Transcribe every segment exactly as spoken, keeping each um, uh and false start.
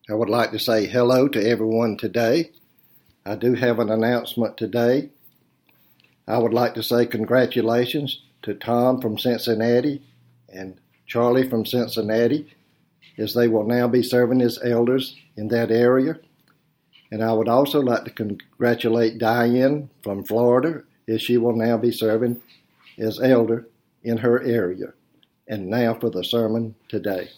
I would like to say hello to everyone today. I do have an announcement today. I would like to say congratulations to Tom from Cincinnati and Charlie from Cincinnati, as they will now be serving as elders in that area. And I would also like to congratulate Diane from Florida, as she will now be serving as elder in her area. And now for the sermon today.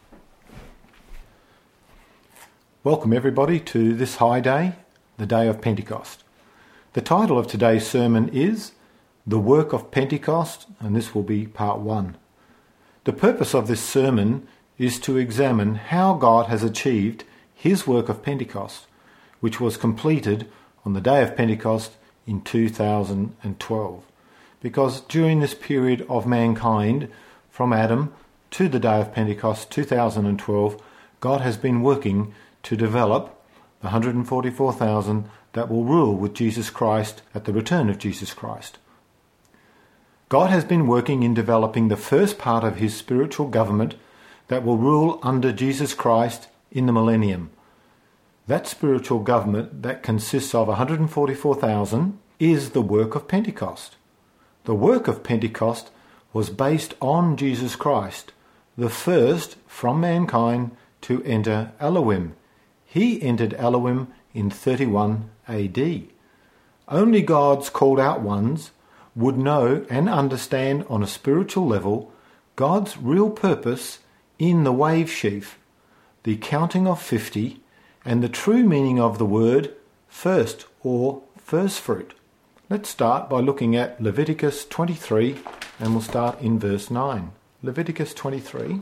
Welcome everybody to this high day, the day of Pentecost. The title of today's sermon is The Work of Pentecost, and this will be part one. The purpose of this sermon is to examine how God has achieved his work of Pentecost, which was completed on the day of Pentecost in two thousand twelve. Because during this period of mankind, from Adam to the day of Pentecost two thousand twelve, God has been working to develop the one hundred forty-four thousand that will rule with Jesus Christ at the return of Jesus Christ. God has been working in developing the first part of his spiritual government that will rule under Jesus Christ in the millennium. That spiritual government that consists of one hundred forty-four thousand is the work of Pentecost. The work of Pentecost was based on Jesus Christ, the first from mankind to enter Elohim. He entered Elohim in thirty-one A D. Only God's called out ones would know and understand on a spiritual level God's real purpose in the wave sheaf, the counting of fifty, and the true meaning of the word first or first fruit. Let's start by looking at Leviticus twenty-three, and we'll start in verse nine. Leviticus twenty-three.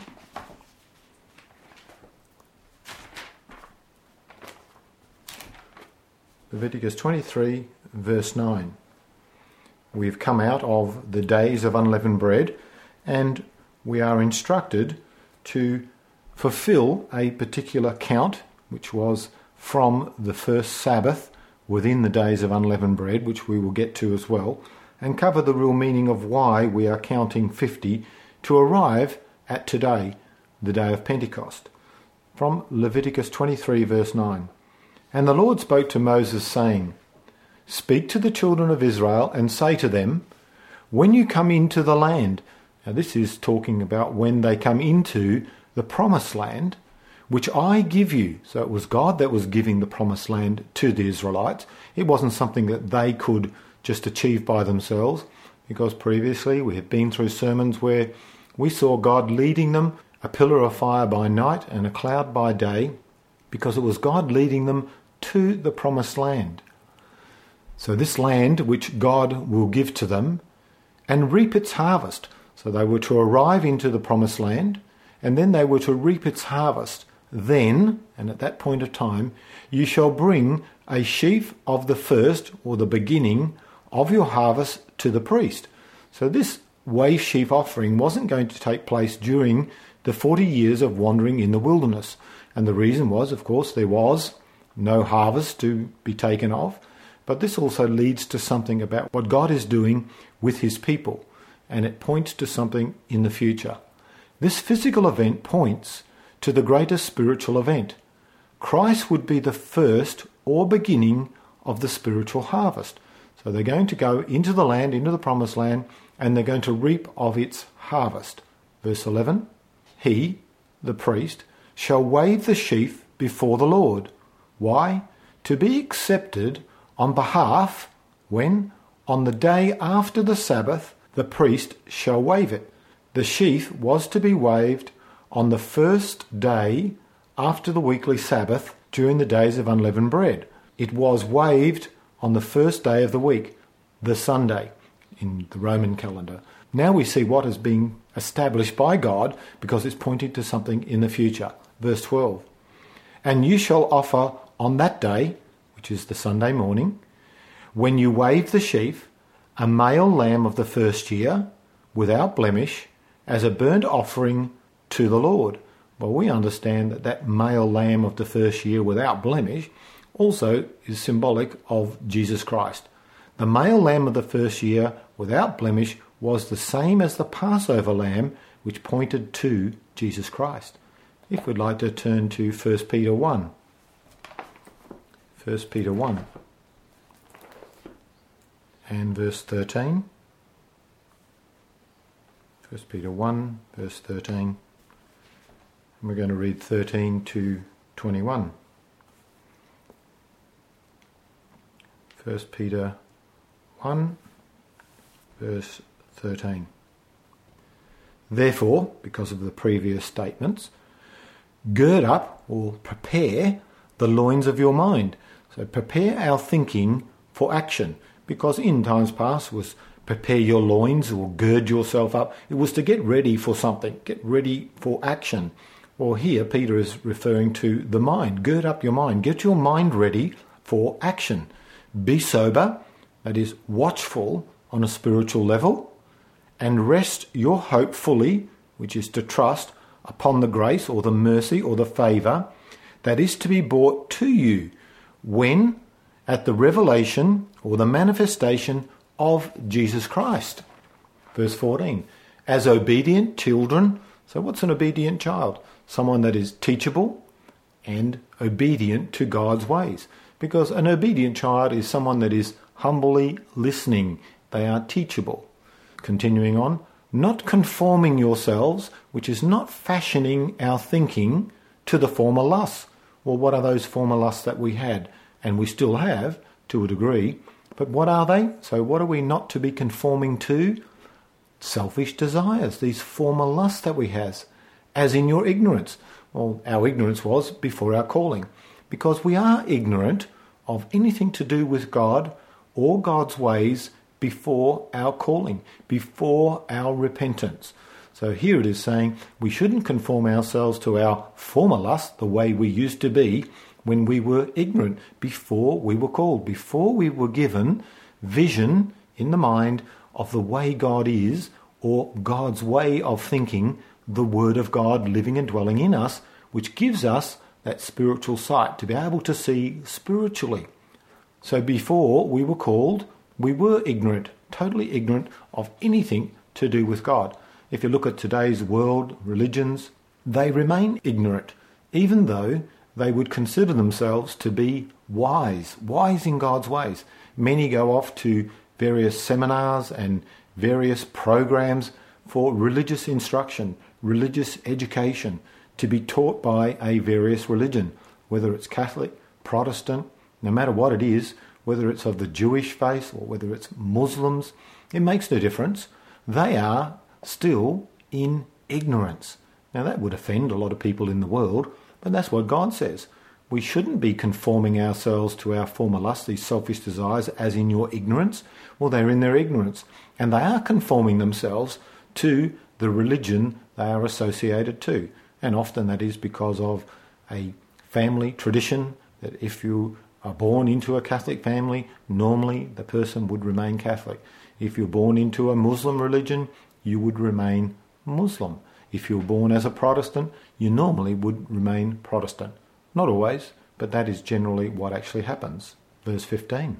Leviticus twenty-three, verse nine. We've come out of the days of unleavened bread, and we are instructed to fulfill a particular count, which was from the first Sabbath within the days of unleavened bread, which we will get to as well, and cover the real meaning of why we are counting fifty to arrive at today, the day of Pentecost. From Leviticus twenty-three, verse nine. And the Lord spoke to Moses, saying, Speak to the children of Israel and say to them, when you come into the land, now this is talking about when they come into the promised land, which I give you. So it was God that was giving the promised land to the Israelites. It wasn't something that they could just achieve by themselves, because previously we have been through sermons where we saw God leading them, a pillar of fire by night and a cloud by day, because it was God leading them to the promised land. So this land which God will give to them and reap its harvest. So they were to arrive into the promised land, and then they were to reap its harvest. Then, and at that point of time, you shall bring a sheaf of the first, or the beginning, of your harvest to the priest. So this wave sheaf offering wasn't going to take place during the forty years of wandering in the wilderness. And the reason was, of course, there was no harvest to be taken off. But this also leads to something about what God is doing with his people. And it points to something in the future. This physical event points to the greatest spiritual event. Christ would be the first or beginning of the spiritual harvest. So they're going to go into the land, into the promised land, and they're going to reap of its harvest. Verse eleven, he, the priest, shall wave the sheaf before the Lord. Why? To be accepted on behalf, when? On the day after the Sabbath, the priest shall wave it. The sheaf was to be waved on the first day after the weekly Sabbath during the days of unleavened bread. It was waved on the first day of the week, the Sunday, in the Roman calendar. Now we see what is being established by God, because it's pointing to something in the future. Verse twelve. And you shall offer on that day, which is the Sunday morning, when you wave the sheaf, a male lamb of the first year, without blemish, as a burnt offering to the Lord. Well, we understand that that male lamb of the first year without blemish also is symbolic of Jesus Christ. The male lamb of the first year without blemish was the same as the Passover lamb, which pointed to Jesus Christ. if we'd like to turn to First Peter one. First Peter one and verse thirteen. First Peter one, verse thirteen. And we're going to read thirteen to twenty-one. First Peter one, verse thirteen. Therefore, because of the previous statements, gird up or prepare the loins of your mind. So prepare our thinking for action, because in times past was prepare your loins or gird yourself up. It was to get ready for something, get ready for action. Well, here Peter is referring to the mind. Gird up your mind. Get your mind ready for action. Be sober, that is watchful on a spiritual level, and rest your hope fully, which is to trust, upon the grace or the mercy or the favour that is to be brought to you when at the revelation or the manifestation of Jesus Christ. Verse fourteen. As obedient children. So what's an obedient child? Someone that is teachable and obedient to God's ways. Because an obedient child is someone that is humbly listening. They are teachable. Continuing on. Not conforming yourselves, which is not fashioning our thinking to the former lusts. Well, what are those former lusts that we had? And we still have, to a degree. But what are they? So what are we not to be conforming to? Selfish desires, these former lusts that we have, as in your ignorance. Well, our ignorance was before our calling. Because we are ignorant of anything to do with God or God's ways before our calling, before our repentance. So here it is saying we shouldn't conform ourselves to our former lust, the way we used to be when we were ignorant, before we were called, before we were given vision in the mind of the way God is, or God's way of thinking, the Word of God living and dwelling in us, which gives us that spiritual sight to be able to see spiritually. So before we were called, we were ignorant, totally ignorant of anything to do with God. If you look at today's world religions, they remain ignorant, even though they would consider themselves to be wise, wise in God's ways. Many go off to various seminars and various programs for religious instruction, religious education, to be taught by a various religion, whether it's Catholic, Protestant, no matter what it is, whether it's of the Jewish faith or whether it's Muslims, it makes no difference. They are still in ignorance. Now that would offend a lot of people in the world, but that's what God says. We shouldn't be conforming ourselves to our former lusts, these selfish desires, as in your ignorance. Well, they're in their ignorance, and they are conforming themselves to the religion they are associated to. And often that is because of a family tradition, that if you are born into a Catholic family, normally the person would remain Catholic. If you're born into a Muslim religion, you would remain Muslim. If you're born as a Protestant, you normally would remain Protestant. Not always, but that is generally what actually happens. Verse fifteen.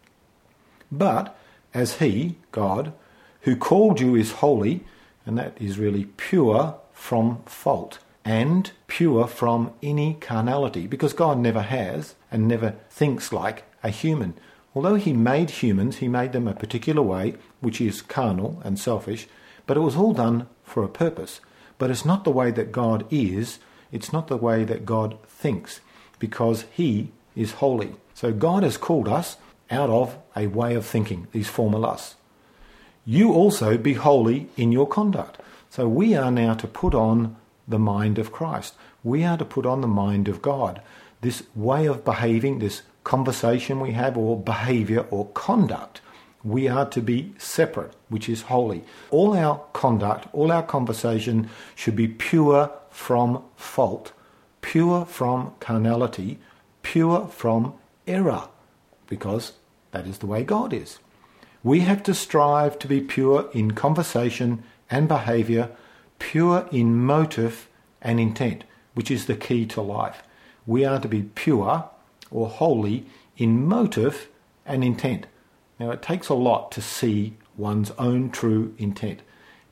But as he, God, who called you is holy, and that is really pure from fault, and pure from any carnality, because God never has and never thinks like a human. Although he made humans, he made them a particular way, which is carnal and selfish, but it was all done for a purpose. But it's not the way that God is, it's not the way that God thinks, because he is holy. So God has called us out of a way of thinking, these former lusts. You also be holy in your conduct. So we are now to put on the mind of Christ. We are to put on the mind of God. This way of behaving, this conversation we have, or behaviour or conduct, we are to be separate, which is holy. All our conduct, all our conversation should be pure from fault, pure from carnality, pure from error, because that is the way God is. We have to strive to be pure in conversation and behaviour, pure in motive and intent, which is the key to life. We are to be pure or holy in motive and intent. Now, it takes a lot to see one's own true intent.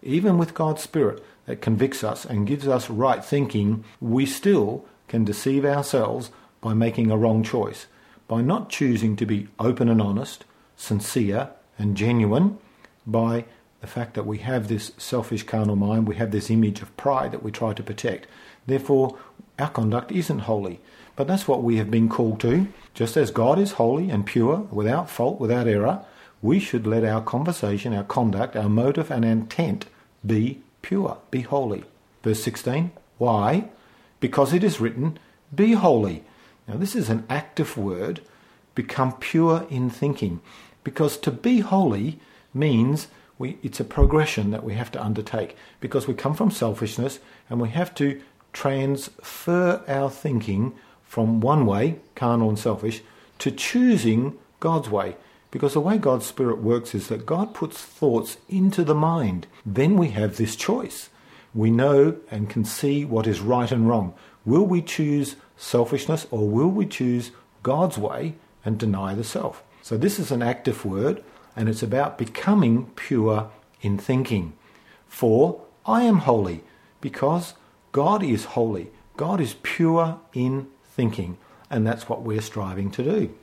even with God's Spirit that convicts us and gives us right thinking, we still can deceive ourselves by making a wrong choice, by not choosing to be open and honest, sincere and genuine, by the fact that we have this selfish carnal mind, we have this image of pride that we try to protect. Therefore, our conduct isn't holy. But that's what we have been called to. Just as God is holy and pure, without fault, without error, we should let our conversation, our conduct, our motive and intent be pure, be holy. Verse sixteen, why? Because it is written, be holy. Now this is an active word, become pure in thinking. Because to be holy means we, it's a progression that we have to undertake. Because we come from selfishness and we have to transfer our thinking from one way, carnal and selfish, to choosing God's way. Because the way God's Spirit works is that God puts thoughts into the mind. Then we have this choice. We know and can see what is right and wrong. Will we choose selfishness or will we choose God's way and deny the self? So this is an active word, and it's about becoming pure in thinking. For I am holy, because God is holy. God is pure in thinking, and that's what we're striving to do.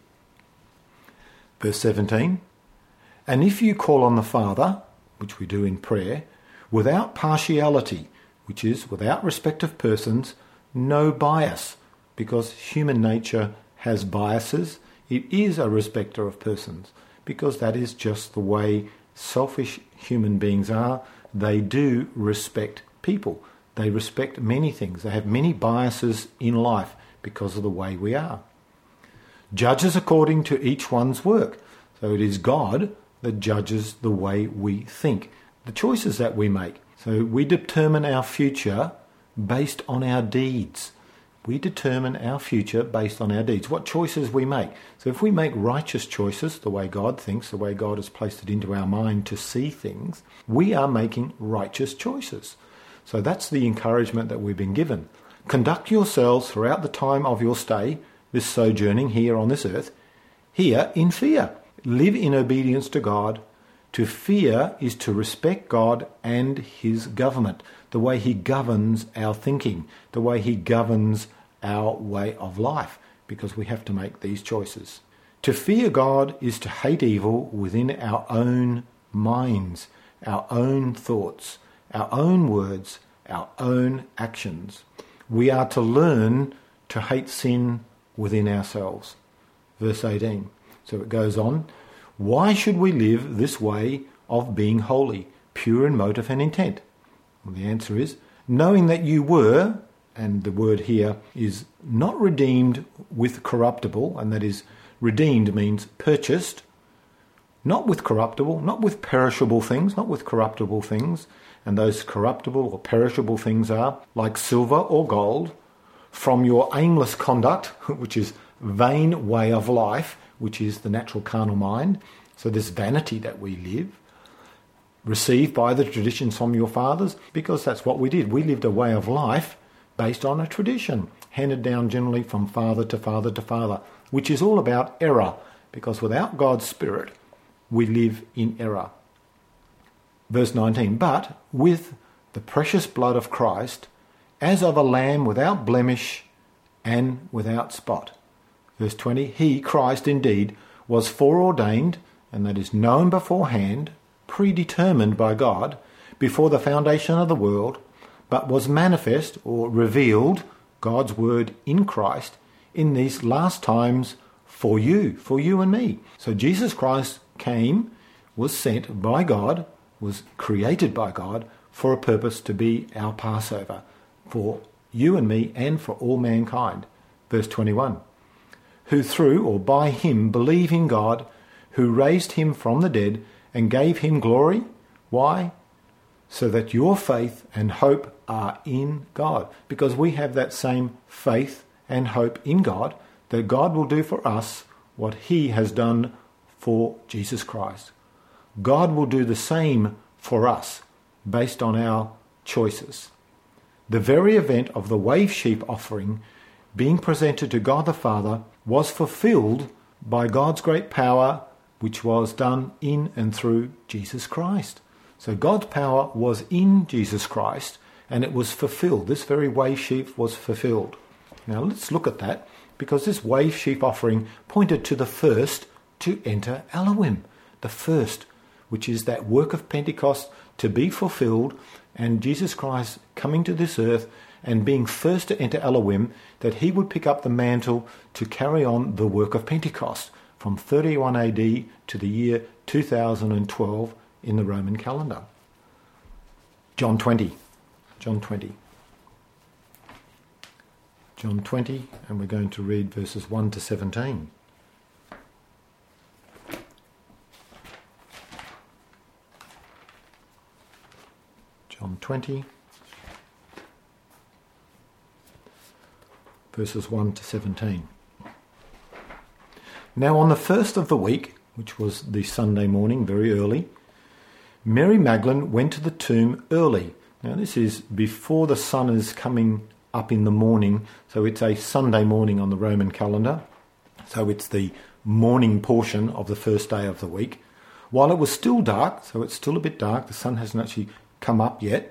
Verse seventeen, and if you call on the Father, which we do in prayer, without partiality, which is without respect of persons, no bias, because human nature has biases. It is a respecter of persons, because that is just the way selfish human beings are. They do respect people. They respect many things. They have many biases in life because of the way we are. Judges according to each one's work. So it is God that judges the way we think, the choices that we make. So we determine our future based on our deeds. We determine our future based on our deeds, what choices we make. So if we make righteous choices, the way God thinks, the way God has placed it into our mind to see things, we are making righteous choices. So that's the encouragement that we've been given. Conduct yourselves throughout the time of your stay, this sojourning here on this earth, here in fear. Live in obedience to God. To fear is to respect God and his government, the way he governs our thinking, the way he governs our way of life, because we have to make these choices. To fear God is to hate evil within our own minds, our own thoughts, our own words, our own actions. We are to learn to hate sin within ourselves. Verse eighteen. So it goes on. Why should we live this way of being holy, pure in motive and intent? Well, the answer is, knowing that you were, and the word here is not redeemed with corruptible, and that is, redeemed means purchased, not with corruptible, not with perishable things, not with corruptible things, and those corruptible or perishable things are like silver or gold, from your aimless conduct, which is vain way of life, which is the natural carnal mind. So this vanity that we live, received by the traditions from your fathers, because that's what we did. We lived a way of life based on a tradition, handed down generally from father to father to father, which is all about error, because without God's Spirit, we live in error. Verse nineteen, but with the precious blood of Christ, as of a lamb without blemish and without spot. Verse twenty, he, Christ, indeed, was foreordained, and that is known beforehand, predetermined by God, before the foundation of the world, but was manifest or revealed, God's word in Christ, in these last times for you, for you and me. So Jesus Christ came, was sent by God, was created by God for a purpose to be our Passover, for you and me and for all mankind. Verse twenty-one. Who through or by him believe in God, who raised him from the dead and gave him glory. Why? So that your faith and hope are in God. Because we have that same faith and hope in God, that God will do for us what he has done for Jesus Christ. God will do the same for us based on our choices. The very event of the wave sheep offering being presented to God the Father was fulfilled by God's great power, which was done in and through Jesus Christ. So God's power was in Jesus Christ, and it was fulfilled. This very wave sheaf was fulfilled. Now let's look at that, because this wave sheaf offering pointed to the first to enter Elohim, the first, which is that work of Pentecost to be fulfilled, and Jesus Christ coming to this earth and being first to enter Elohim, that he would pick up the mantle to carry on the work of Pentecost from thirty-one A D to the year two thousand twelve in the Roman calendar. John twenty. John twenty. John twenty, and we're going to read verses one to seventeen. John twenty, verses one to seventeen. Now on the first of the week, which was the Sunday morning, very early, Mary Magdalene went to the tomb early. Now this is before the sun is coming up in the morning, so it's a Sunday morning on the Roman calendar. So it's the morning portion of the first day of the week. While it was still dark, so it's still a bit dark, the sun hasn't actually come up yet,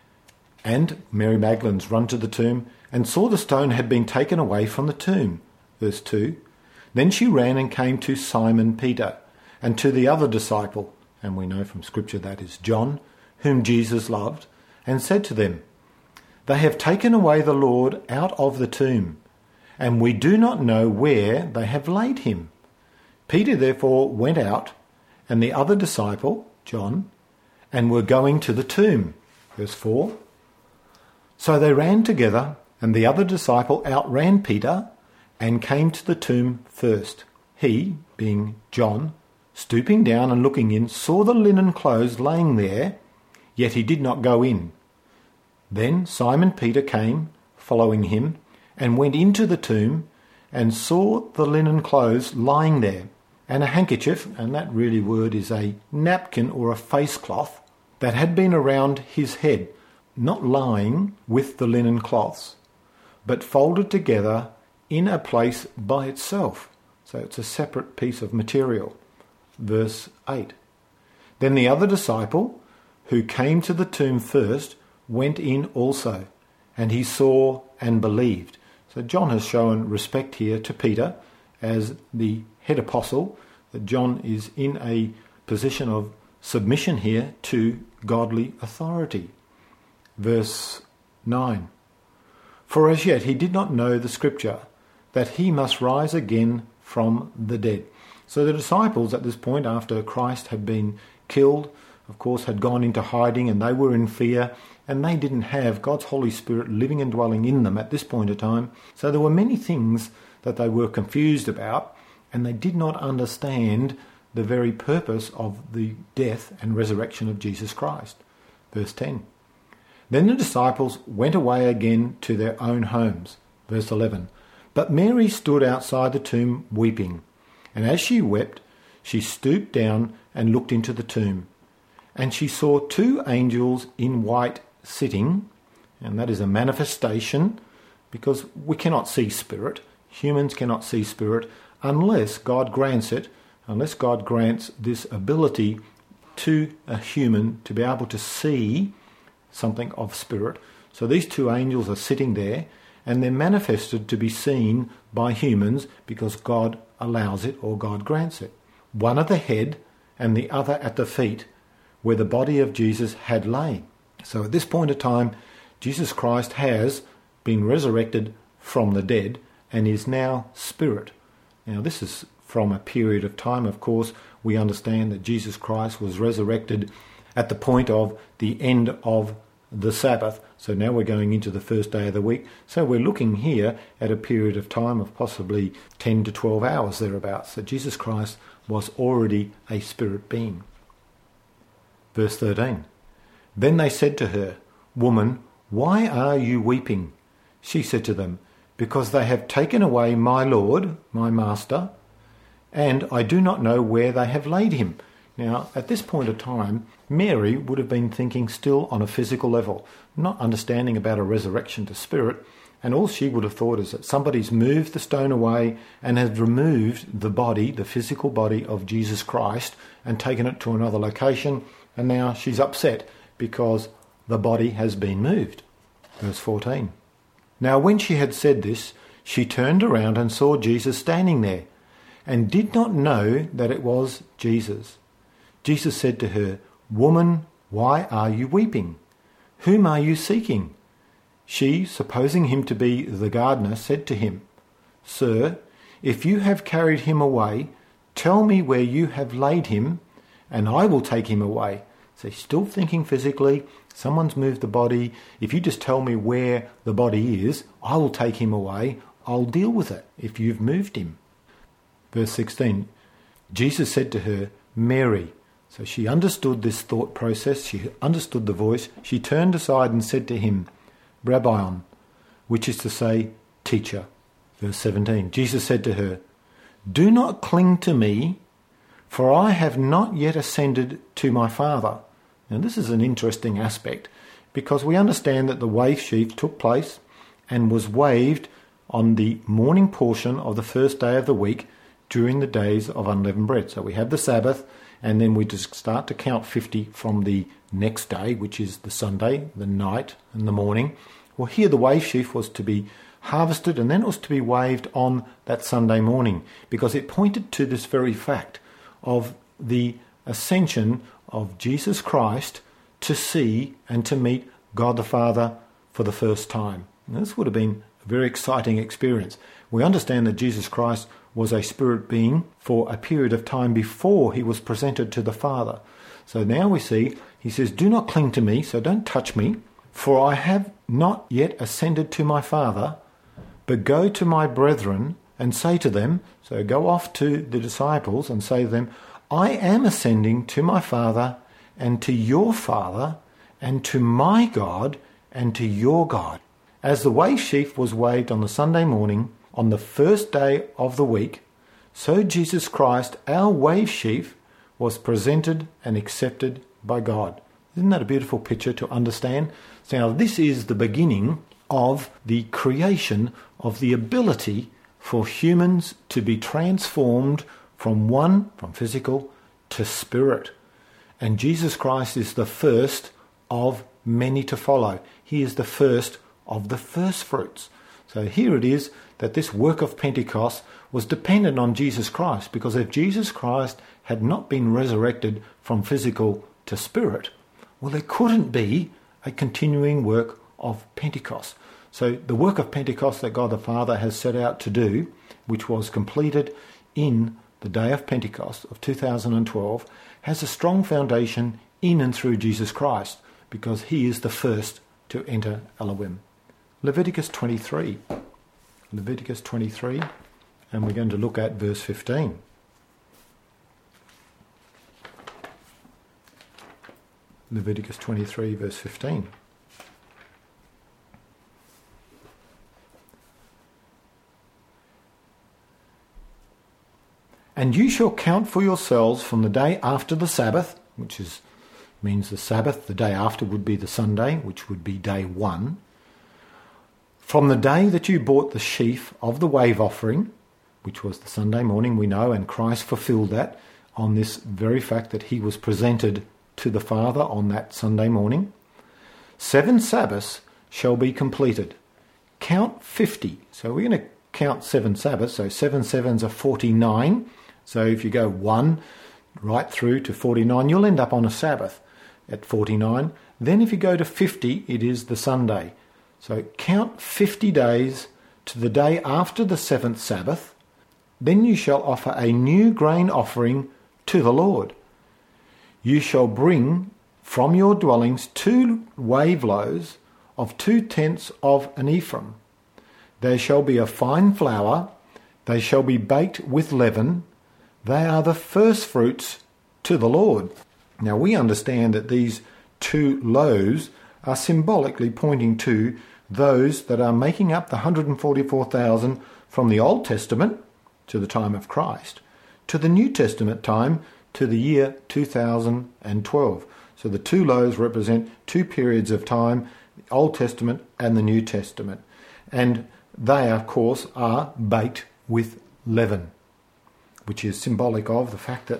and Mary Magdalene's run to the tomb and saw the stone had been taken away from the tomb. Verse two. Then she ran and came to Simon Peter and to the other disciple, and we know from Scripture that is John, whom Jesus loved, and said to them, They have taken away the Lord out of the tomb, and we do not know where they have laid him. Peter therefore went out, and the other disciple, John, and were going to the tomb. Verse four. So they ran together, and the other disciple outran Peter, and came to the tomb first. He, being John, stooping down and looking in, saw the linen clothes laying there, yet he did not go in. Then Simon Peter came, following him, and went into the tomb, and saw the linen clothes lying there, and a handkerchief, and that really word is a napkin or a face cloth, that had been around his head, not lying with the linen cloths, but folded together in a place by itself. So it's a separate piece of material. Verse eight. Then the other disciple, who came to the tomb first, went in also, and he saw and believed. So John has shown respect here to Peter as the head apostle, that John is in a position of submission here to godly authority. Verse nine. For as yet he did not know the Scripture, that he must rise again from the dead. So the disciples at this point, after Christ had been killed, of course, had gone into hiding, and they were in fear, and they didn't have God's Holy Spirit living and dwelling in them at this point of time. So there were many things that they were confused about, and they did not understand the very purpose of the death and resurrection of Jesus Christ. Verse ten. Then the disciples went away again to their own homes. Verse eleven. But Mary stood outside the tomb weeping, and as she wept, she stooped down and looked into the tomb. And she saw two angels in white sitting, and that is a manifestation, because we cannot see spirit. Humans cannot see spirit unless God grants it, unless God grants this ability to a human to be able to see something of spirit. So these two angels are sitting there, and they're manifested to be seen by humans because God allows it or God grants it. One at the head and the other at the feet, where the body of Jesus had lain. So at this point of time, Jesus Christ has been resurrected from the dead and is now spirit. Now this is from a period of time, of course. We understand that Jesus Christ was resurrected at the point of the end of the Sabbath. So now we're going into the first day of the week. So we're looking here at a period of time of possibly ten to twelve hours thereabouts. So Jesus Christ was already a spirit being. Verse thirteen. Then they said to her, Woman, why are you weeping? She said to them, Because they have taken away my Lord, my Master, and I do not know where they have laid him. Now, at this point of time, Mary would have been thinking still on a physical level, not understanding about a resurrection to spirit, and all she would have thought is that somebody's moved the stone away and has removed the body, the physical body of Jesus Christ, and taken it to another location, and now she's upset because the body has been moved. Verse fourteen. Now when she had said this, she turned around and saw Jesus standing there, and did not know that it was Jesus. Jesus said to her, "Woman, why are you weeping? Whom are you seeking?" She, supposing him to be the gardener, said to him, "Sir, if you have carried him away, tell me where you have laid him, and I will take him away." So he's still thinking physically, someone's moved the body. If you just tell me where the body is, I will take him away. I'll deal with it if you've moved him. Verse sixteen, Jesus said to her, "Mary." So she understood this thought process. She understood the voice. She turned aside and said to him, "Rabbion," which is to say, teacher. Verse seventeen, Jesus said to her, "Do not cling to me, for I have not yet ascended to my Father." Now this is an interesting aspect, because we understand that the wave sheaf took place and was waved on the morning portion of the first day of the week during the days of unleavened bread. So we have the Sabbath, and then we just start to count fifty from the next day, which is the Sunday, the night and the morning. Well, here the wave sheaf was to be harvested, and then it was to be waved on that Sunday morning, because it pointed to this very fact of the ascension of Jesus Christ to see and to meet God the Father for the first time. And this would have been a very exciting experience. We understand that Jesus Christ was a spirit being for a period of time before he was presented to the Father. So now we see, he says, "Do not cling to me," so don't touch me, "for I have not yet ascended to my Father, but go to my brethren and say to them," so go off to the disciples and say to them, "I am ascending to my Father and to your Father and to my God and to your God." As the wave sheaf was waved on the Sunday morning, on the first day of the week, so Jesus Christ, our wave sheaf, was presented and accepted by God. Isn't that a beautiful picture to understand? So now this is the beginning of the creation of the ability for humans to be transformed from one, from physical, to spirit. And Jesus Christ is the first of many to follow. He is the first of the first fruits. So here it is that this work of Pentecost was dependent on Jesus Christ, because if Jesus Christ had not been resurrected from physical to spirit, well, there couldn't be a continuing work of Pentecost. So the work of Pentecost that God the Father has set out to do, which was completed in the day of Pentecost of two thousand twelve, has a strong foundation in and through Jesus Christ, because he is the first to enter Elohim. Leviticus twenty-three. Leviticus twenty-three, and we're going to look at verse fifteen. Leviticus twenty-three, verse fifteen. "And you shall count for yourselves from the day after the Sabbath," which is means the Sabbath, the day after would be the Sunday, which would be day one, "from the day that you bought the sheaf of the wave offering," which was the Sunday morning, we know, and Christ fulfilled that on this very fact that he was presented to the Father on that Sunday morning, "seven Sabbaths shall be completed. Count fifty." So we're going to count seven Sabbaths. So seven sevens are forty-nine. So if you go one right through to forty-nine, you'll end up on a Sabbath at forty-nine. Then if you go to fifty, it is the Sunday. So count fifty days to the day after the seventh Sabbath. Then you shall offer a new grain offering to the Lord. You shall bring from your dwellings two wave loaves of two tenths of an ephah. They shall be of fine flour. They shall be baked with leaven. They are the first fruits to the Lord. Now we understand that these two loaves are symbolically pointing to those that are making up the one hundred forty-four thousand from the Old Testament to the time of Christ, to the New Testament time, to the year two thousand twelve. So the two loaves represent two periods of time, the Old Testament and the New Testament. And they, of course, are baked with leaven, which is symbolic of the fact that they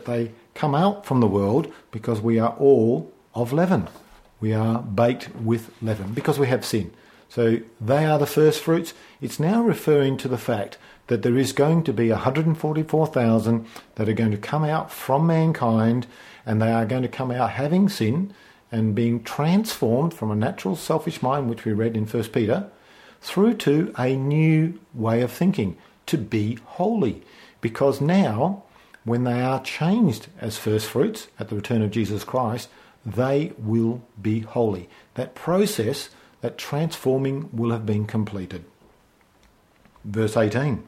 come out from the world because we are all of leaven. We are baked with leaven because we have sin. So they are the first fruits. It's now referring to the fact that there is going to be one hundred forty-four thousand that are going to come out from mankind, and they are going to come out having sin and being transformed from a natural selfish mind, which we read in First Peter, through to a new way of thinking, to be holy. Because now, when they are changed as first fruits at the return of Jesus Christ, they will be holy. That process, that transforming, will have been completed. Verse eighteen.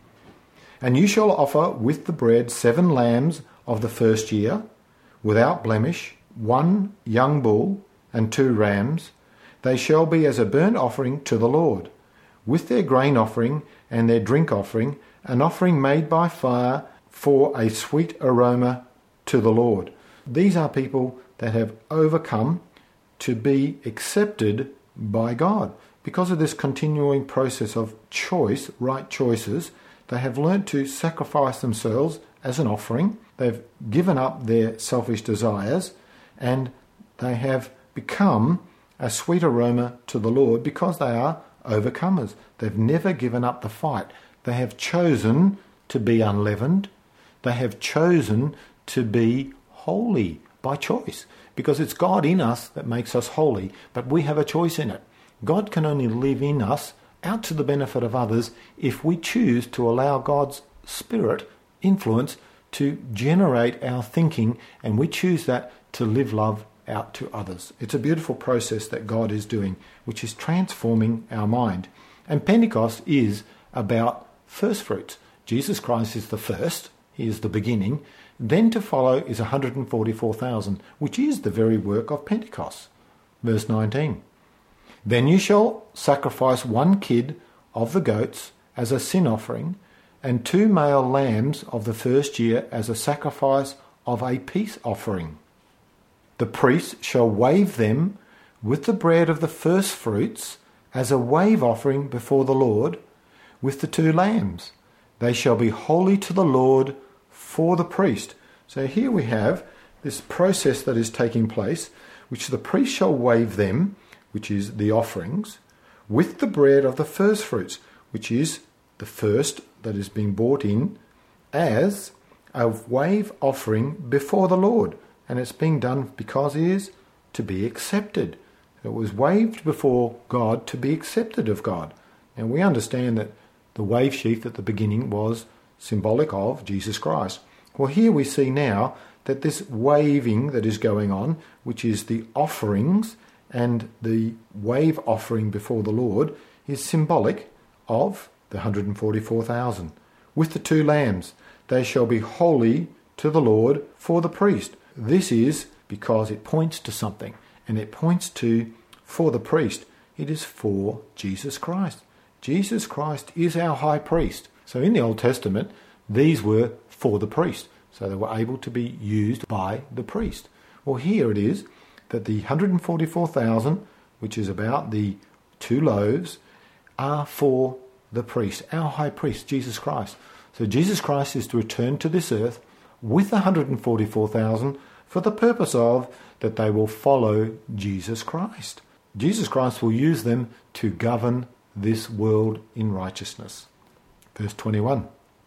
And you shall offer with the bread seven lambs of the first year, without blemish, one young bull and two rams. They shall be as a burnt offering to the Lord, with their grain offering and their drink offering, an offering made by fire for a sweet aroma to the Lord. These are people that have overcome to be accepted by God. Because of this continuing process of choice, right choices, they have learnt to sacrifice themselves as an offering. They've given up their selfish desires, and they have become a sweet aroma to the Lord because they are overcomers. They've never given up the fight. They have chosen to be unleavened. They have chosen to be holy by choice, because it's God in us that makes us holy, but we have a choice in it. God can only live in us out to the benefit of others if we choose to allow God's Spirit influence to generate our thinking, and we choose that to live love out to others. It's a beautiful process that God is doing, which is transforming our mind. And Pentecost is about first fruits. Jesus Christ is the first. He is the beginning. Then to follow is one hundred forty-four thousand, which is the very work of Pentecost. Verse nineteen. Then you shall sacrifice one kid of the goats as a sin offering, and two male lambs of the first year as a sacrifice of a peace offering. The priest shall wave them with the bread of the first fruits as a wave offering before the Lord with the two lambs. They shall be holy to the Lord for the priest. So here we have this process that is taking place, which the priest shall wave them, which is the offerings, with the bread of the first fruits, which is the first that is being brought in, as a wave offering before the Lord. And it's being done because it is to be accepted. It was waved before God to be accepted of God. And we understand that the wave sheaf at the beginning was symbolic of Jesus Christ. Well, here we see now that this waving that is going on, which is the offerings and the wave offering before the Lord, is symbolic of the one hundred forty-four thousand. With the two lambs, they shall be holy to the Lord for the priest. This is because it points to something, and it points to, for the priest, it is for Jesus Christ. Jesus Christ is our high priest. So in the Old Testament, these were for the priest. So they were able to be used by the priest. Well, here it is that the one hundred forty-four thousand, which is about the two loaves, are for the priest, our high priest, Jesus Christ. So Jesus Christ is to return to this earth with one hundred forty-four thousand for the purpose of that they will follow Jesus Christ. Jesus Christ will use them to govern this world in righteousness. Verse twenty-one.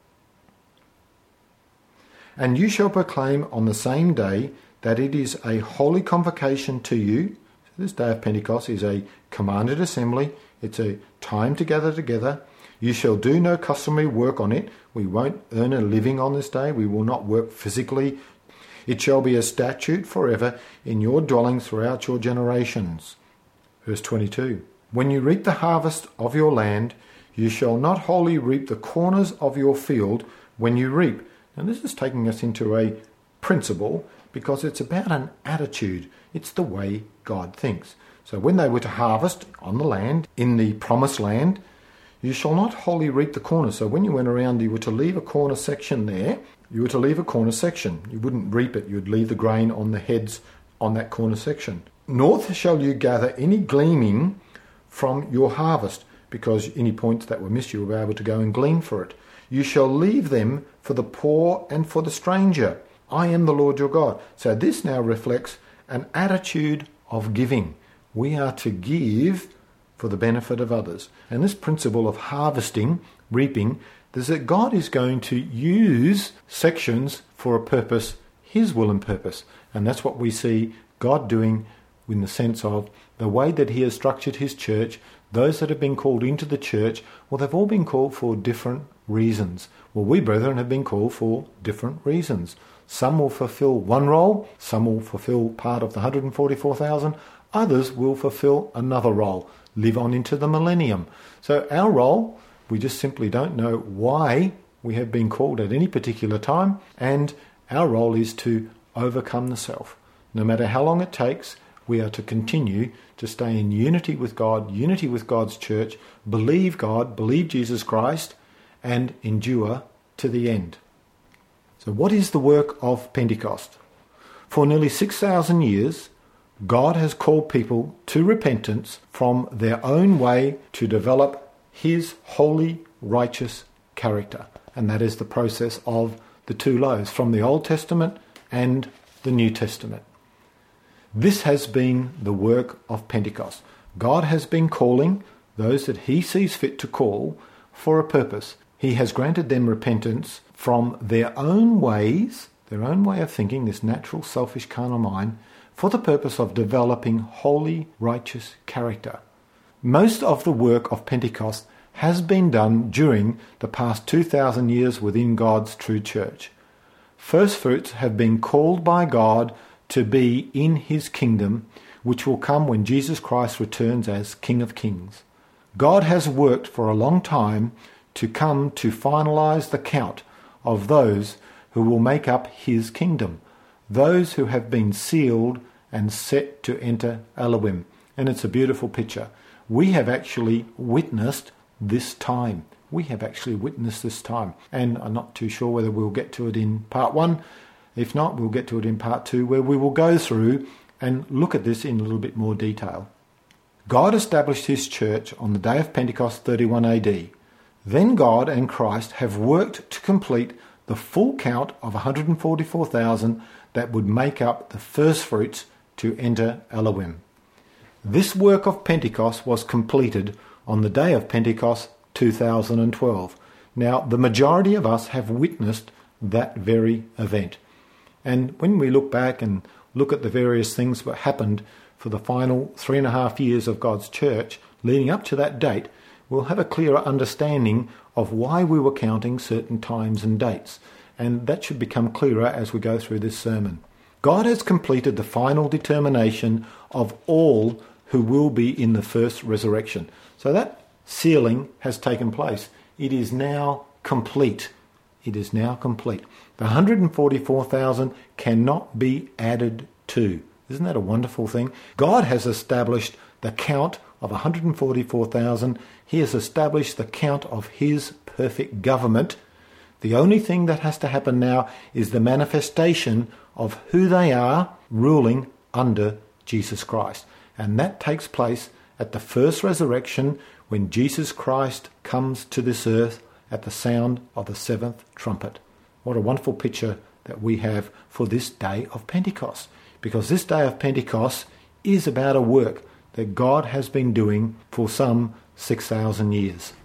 And you shall proclaim on the same day that it is a holy convocation to you. So this day of Pentecost is a commanded assembly. It's a time to gather together. You shall do no customary work on it. We won't earn a living on this day. We will not work physically. It shall be a statute forever in your dwelling throughout your generations. Verse twenty-two. When you reap the harvest of your land, you shall not wholly reap the corners of your field when you reap. And this is taking us into a principle, because it's about an attitude. It's the way God thinks. So when they were to harvest on the land, in the promised land, you shall not wholly reap the corner. So when you went around, you were to leave a corner section there. You were to leave a corner section. You wouldn't reap it. You'd leave the grain on the heads on that corner section. Nor shall you gather any gleaning from your harvest, because any points that were missed, you will be able to go and glean for it. You shall leave them for the poor and for the stranger. I am the Lord your God. So this now reflects an attitude of giving. We are to give for the benefit of others. And this principle of harvesting, reaping, is that God is going to use sections for a purpose, his will and purpose. And that's what we see God doing in the sense of the way that he has structured his church. Those that have been called into the church, well, they've all been called for different reasons. Well, we, brethren, have been called for different reasons. Some will fulfill one role, some will fulfill part of the one hundred forty-four thousand, others will fulfill another role, live on into the millennium. So our role, we just simply don't know why we have been called at any particular time, and our role is to overcome the self. No matter how long it takes, we are to continue to stay in unity with God, unity with God's church, believe God, believe Jesus Christ, and endure to the end. So what is the work of Pentecost? For nearly six thousand years, God has called people to repentance from their own way to develop his holy, righteous character. And that is the process of the two loaves from the Old Testament and the New Testament. This has been the work of Pentecost. God has been calling those that he sees fit to call for a purpose. He has granted them repentance from their own ways, their own way of thinking, this natural, selfish, carnal mind, for the purpose of developing holy, righteous character. Most of the work of Pentecost has been done during the past two thousand years within God's true church. First fruits have been called by God to be in his kingdom, which will come when Jesus Christ returns as King of Kings. God has worked for a long time to come to finalize the count of those who will make up his kingdom, those who have been sealed and set to enter Elohim. And it's a beautiful picture. We have actually witnessed this time. We have actually witnessed this time. And I'm not too sure whether we'll get to it in part one. If not, we'll get to it in part two, where we will go through and look at this in a little bit more detail. God established his church on the day of Pentecost, thirty-one A D. Then God and Christ have worked to complete the full count of one hundred forty-four thousand that would make up the first fruits to enter Elohim. This work of Pentecost was completed on the day of Pentecost two thousand twelve. Now, the majority of us have witnessed that very event. And when we look back and look at the various things that happened for the final three and a half years of God's church leading up to that date, we'll have a clearer understanding of why we were counting certain times and dates. And that should become clearer as we go through this sermon. God has completed the final determination of all who will be in the first resurrection. So that sealing has taken place. It is now complete. It is now complete. The one hundred forty-four thousand cannot be added to. Isn't that a wonderful thing? God has established the count of one hundred forty-four thousand. He has established the count of his perfect government. The only thing that has to happen now is the manifestation of who they are ruling under Jesus Christ. And that takes place at the first resurrection when Jesus Christ comes to this earth at the sound of the seventh trumpet. What a wonderful picture that we have for this day of Pentecost. Because this day of Pentecost is about a work that God has been doing for some six thousand years.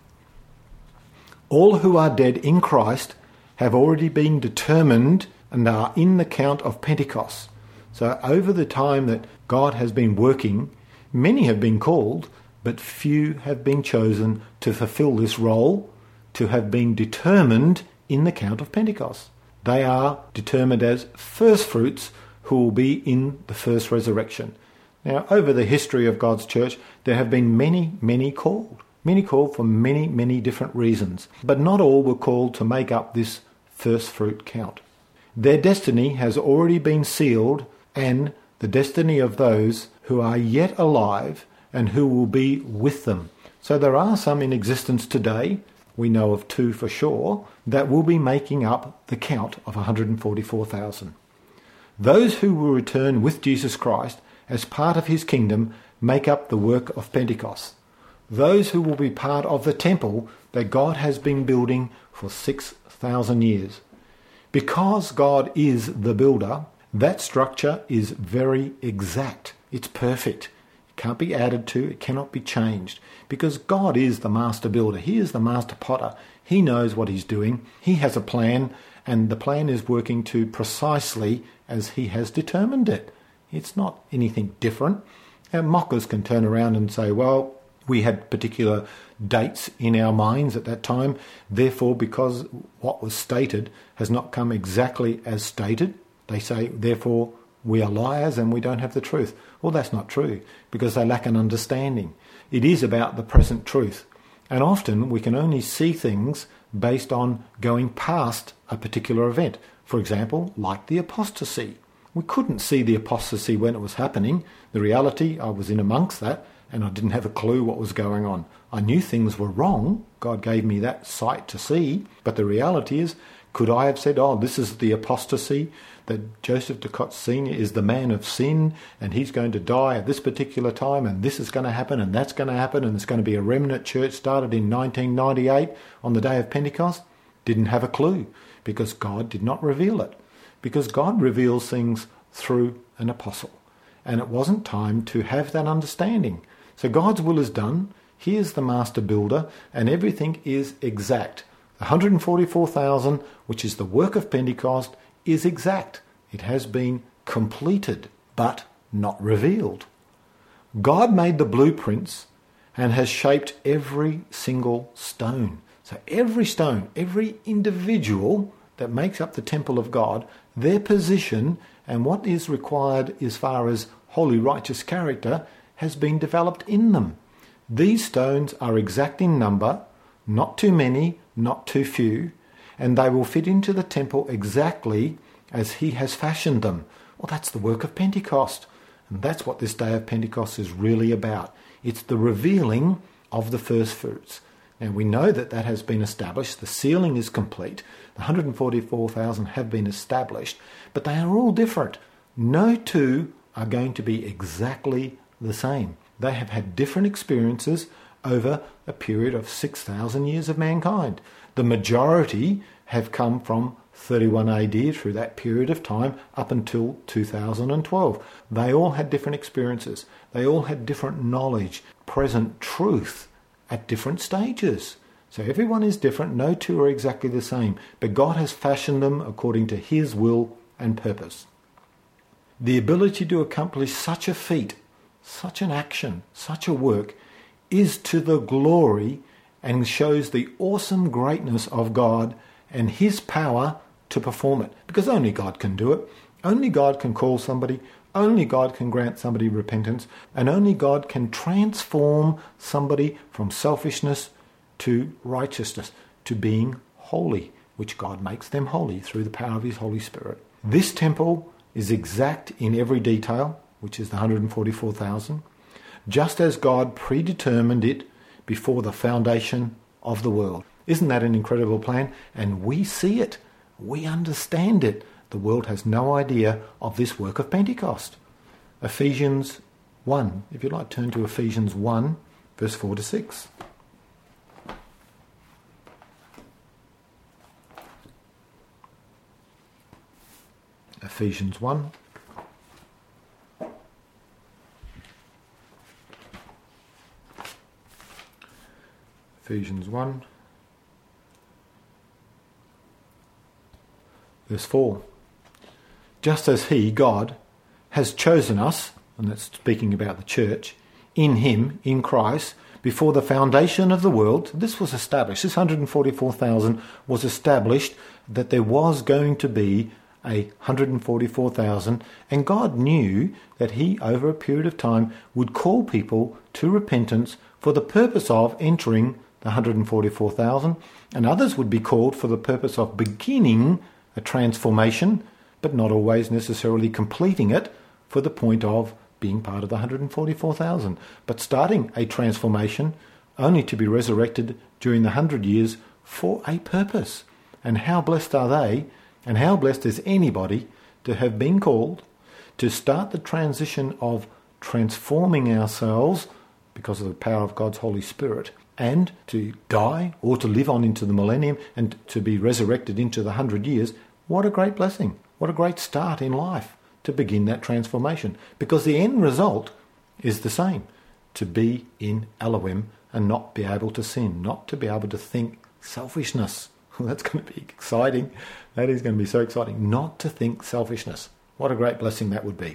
All who are dead in Christ have already been determined and are in the count of Pentecost. So over the time that God has been working, many have been called, but few have been chosen to fulfill this role, to have been determined in the count of Pentecost. They are determined as first fruits who will be in the first resurrection. Now, over the history of God's church, there have been many, many called. Many called for many, many different reasons. But not all were called to make up this first fruit count. Their destiny has already been sealed, and the destiny of those who are yet alive and who will be with them. So there are some in existence today, we know of two for sure, that will be making up the count of one hundred forty-four thousand. Those who will return with Jesus Christ as part of his kingdom make up the work of Pentecost. Those who will be part of the temple that God has been building for six thousand years. Because God is the builder, that structure is very exact. It's perfect. It can't be added to, it cannot be changed. Because God is the master builder. He is the master potter. He knows what he's doing. He has a plan, and the plan is working to precisely as he has determined it. It's not anything different. And mockers can turn around and say, well, we had particular dates in our minds at that time. Therefore, because what was stated has not come exactly as stated, they say, therefore, we are liars and we don't have the truth. Well, that's not true, because they lack an understanding. It is about the present truth. And often we can only see things based on going past a particular event. For example, like the apostasy. We couldn't see the apostasy when it was happening. The reality, I was in amongst that, and I didn't have a clue what was going on. I knew things were wrong. God gave me that sight to see. But the reality is, could I have said, oh, this is the apostasy, that Joseph de Cotte Senior is the man of sin, and he's going to die at this particular time, and this is going to happen, and that's going to happen, and there's going to be a remnant church started in nineteen ninety-eight on the day of Pentecost? Didn't have a clue, because God did not reveal it. Because God reveals things through an apostle. And it wasn't time to have that understanding. So God's will is done. He is the master builder, and everything is exact. The one hundred forty-four thousand, which is the work of Pentecost, is exact. It has been completed, but not revealed. God made the blueprints and has shaped every single stone. So every stone, every individual that makes up the temple of God, their position and what is required as far as holy righteous character has been developed in them. These stones are exact in number, not too many, not too few, and they will fit into the temple exactly as he has fashioned them. Well, that's the work of Pentecost. And that's what this day of Pentecost is really about. It's the revealing of the first fruits. Now, we know that that has been established. The sealing is complete. The one hundred forty-four thousand have been established, but they are all different. No two are going to be exactly the same. They have had different experiences over a period of six thousand years of mankind. The majority have come from thirty-one A D through that period of time up until two thousand twelve. They all had different experiences. They all had different knowledge, present truth at different stages. So everyone is different. No two are exactly the same. But God has fashioned them according to his will and purpose. The ability to accomplish such a feat, such an action, such a work, is to the glory and shows the awesome greatness of God and his power to perform it. Because only God can do it. Only God can call somebody. Only God can grant somebody repentance. And only God can transform somebody from selfishness to righteousness, to being holy, which God makes them holy through the power of his Holy Spirit. This temple is exact in every detail, which is the one hundred forty-four thousand, just as God predetermined it before the foundation of the world. Isn't that an incredible plan? And we see it. We understand it. The world has no idea of this work of Pentecost. Ephesians one. If you'd like, turn to Ephesians one, verse four to six. Ephesians one. Ephesians one. Verse four. Just as he, God, has chosen us, and that's speaking about the church, in him, in Christ, before the foundation of the world. This was established. This one hundred forty-four thousand was established that there was going to be a one hundred forty-four thousand, and God knew that he, over a period of time, would call people to repentance for the purpose of entering the one hundred forty-four thousand, and others would be called for the purpose of beginning a transformation, but not always necessarily completing it for the point of being part of the one hundred forty-four thousand, but starting a transformation only to be resurrected during the hundred years for a purpose. And how blessed are they, and how blessed is anybody to have been called to start the transition of transforming ourselves because of the power of God's Holy Spirit, and to die or to live on into the millennium and to be resurrected into the hundred years What a great blessing. What a great start in life to begin that transformation. Because the end result is the same. To be in Elohim and not be able to sin. Not to be able to think selfishness. That's going to be exciting. That is going to be so exciting. Not to think selfishness. What a great blessing that would be.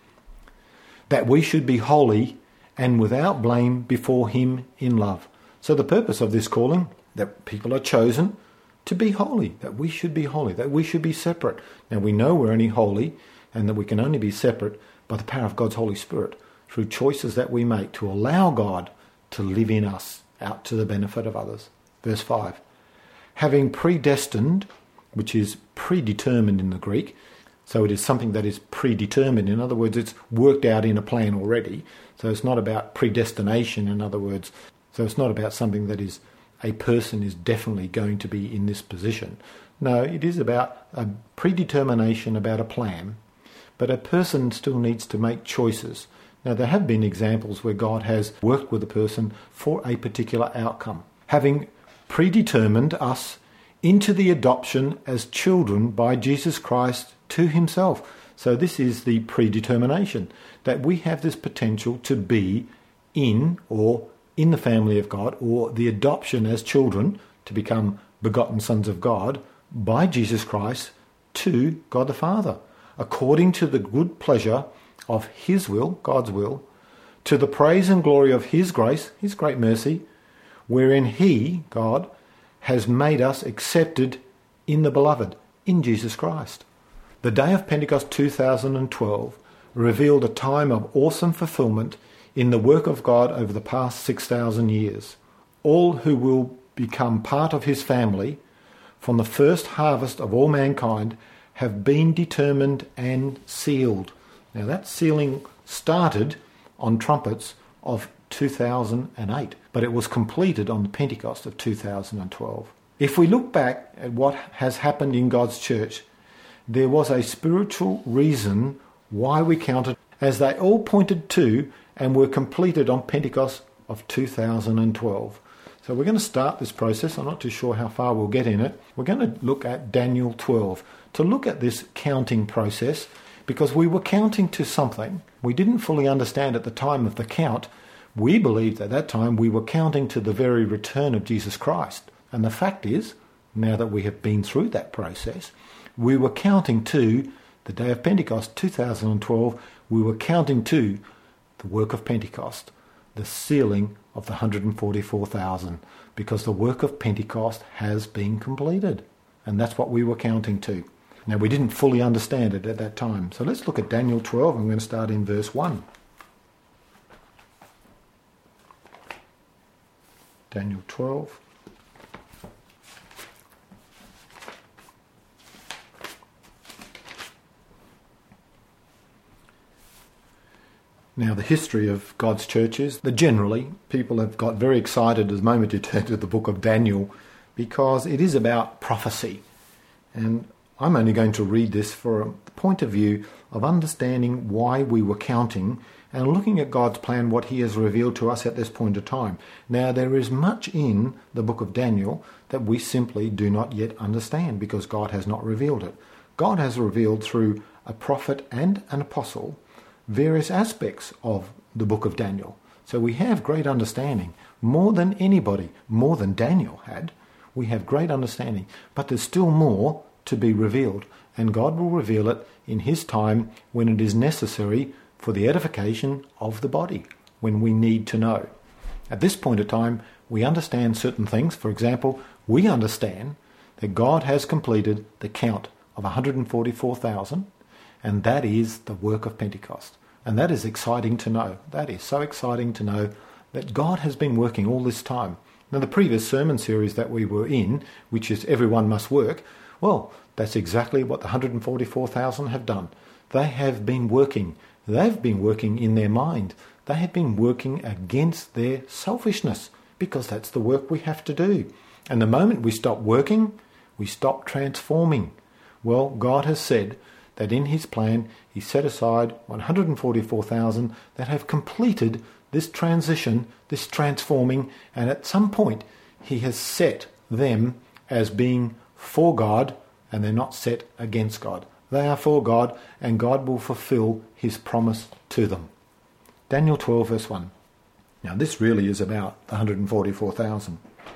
That we should be holy and without blame before him in love. So the purpose of this calling, that people are chosen to be holy, that we should be holy, that we should be separate. Now we know we're only holy and that we can only be separate by the power of God's Holy Spirit through choices that we make to allow God to live in us out to the benefit of others. Verse five. Having predestined, which is predetermined in the Greek, so it is something that is predetermined. In other words, it's worked out in a plan already. So it's not about predestination, in other words. So it's not about something that is a person is definitely going to be in this position. No, it is about a predetermination, about a plan. But a person still needs to make choices. Now, there have been examples where God has worked with a person for a particular outcome, having predetermined us into the adoption as children by Jesus Christ to himself. So this is the predetermination, that we have this potential to be in or in the family of God, or the adoption as children to become begotten sons of God by Jesus Christ to God the Father, according to the good pleasure of his will, God's will, to the praise and glory of his grace, his great mercy, wherein he, God, has made us accepted in the beloved, in Jesus Christ. The day of Pentecost two thousand twelve revealed a time of awesome fulfillment in the work of God over the past six thousand years. All who will become part of his family from the first harvest of all mankind have been determined and sealed. Now that sealing started on trumpets of two thousand eight, but it was completed on the Pentecost of two thousand twelve. If we look back at what has happened in God's church, there was a spiritual reason why we counted, as they all pointed to and were completed on Pentecost of two thousand twelve. So we're going to start this process. I'm not too sure how far we'll get in it. We're going to look at Daniel twelve to look at this counting process, because we were counting to something. We didn't fully understand at the time of the count. We believed at that time we were counting to the very return of Jesus Christ. And the fact is, now that we have been through that process, we were counting to the day of Pentecost two thousand twelve. We were counting to the work of Pentecost, the sealing of the one hundred forty-four thousand, because the work of Pentecost has been completed. And that's what we were counting to. Now, we didn't fully understand it at that time. So let's look at Daniel twelve. I'm going to start in verse one. Daniel twelve. Now, the history of God's church is that generally people have got very excited the moment you turn to the book of Daniel, because it is about prophecy. And I'm only going to read this for a point of view of understanding why we were counting and looking at God's plan, what he has revealed to us at this point of time. Now, there is much in the book of Daniel that we simply do not yet understand because God has not revealed it. God has revealed through a prophet and an apostle various aspects of the book of Daniel. So we have great understanding, more than anybody, more than Daniel had. We have great understanding, but there's still more to be revealed, and God will reveal it in his time when it is necessary for the edification of the body, when we need to know. At this point of time, we understand certain things. For example, we understand that God has completed the count of one hundred forty-four thousand, and that is the work of Pentecost. And that is exciting to know. That is so exciting to know that God has been working all this time. Now, the previous sermon series that we were in, which is Everyone Must Work, well, that's exactly what the one hundred forty-four thousand have done. They have been working. They've been working in their mind. They have been working against their selfishness, because that's the work we have to do. And the moment we stop working, we stop transforming. Well, God has said that in his plan, he set aside one hundred forty-four thousand that have completed this transition, this transforming, and at some point he has set them as being for God and they're not set against God. They are for God, and God will fulfill his promise to them. Daniel twelve verse one. Now this really is about the one hundred forty-four thousand.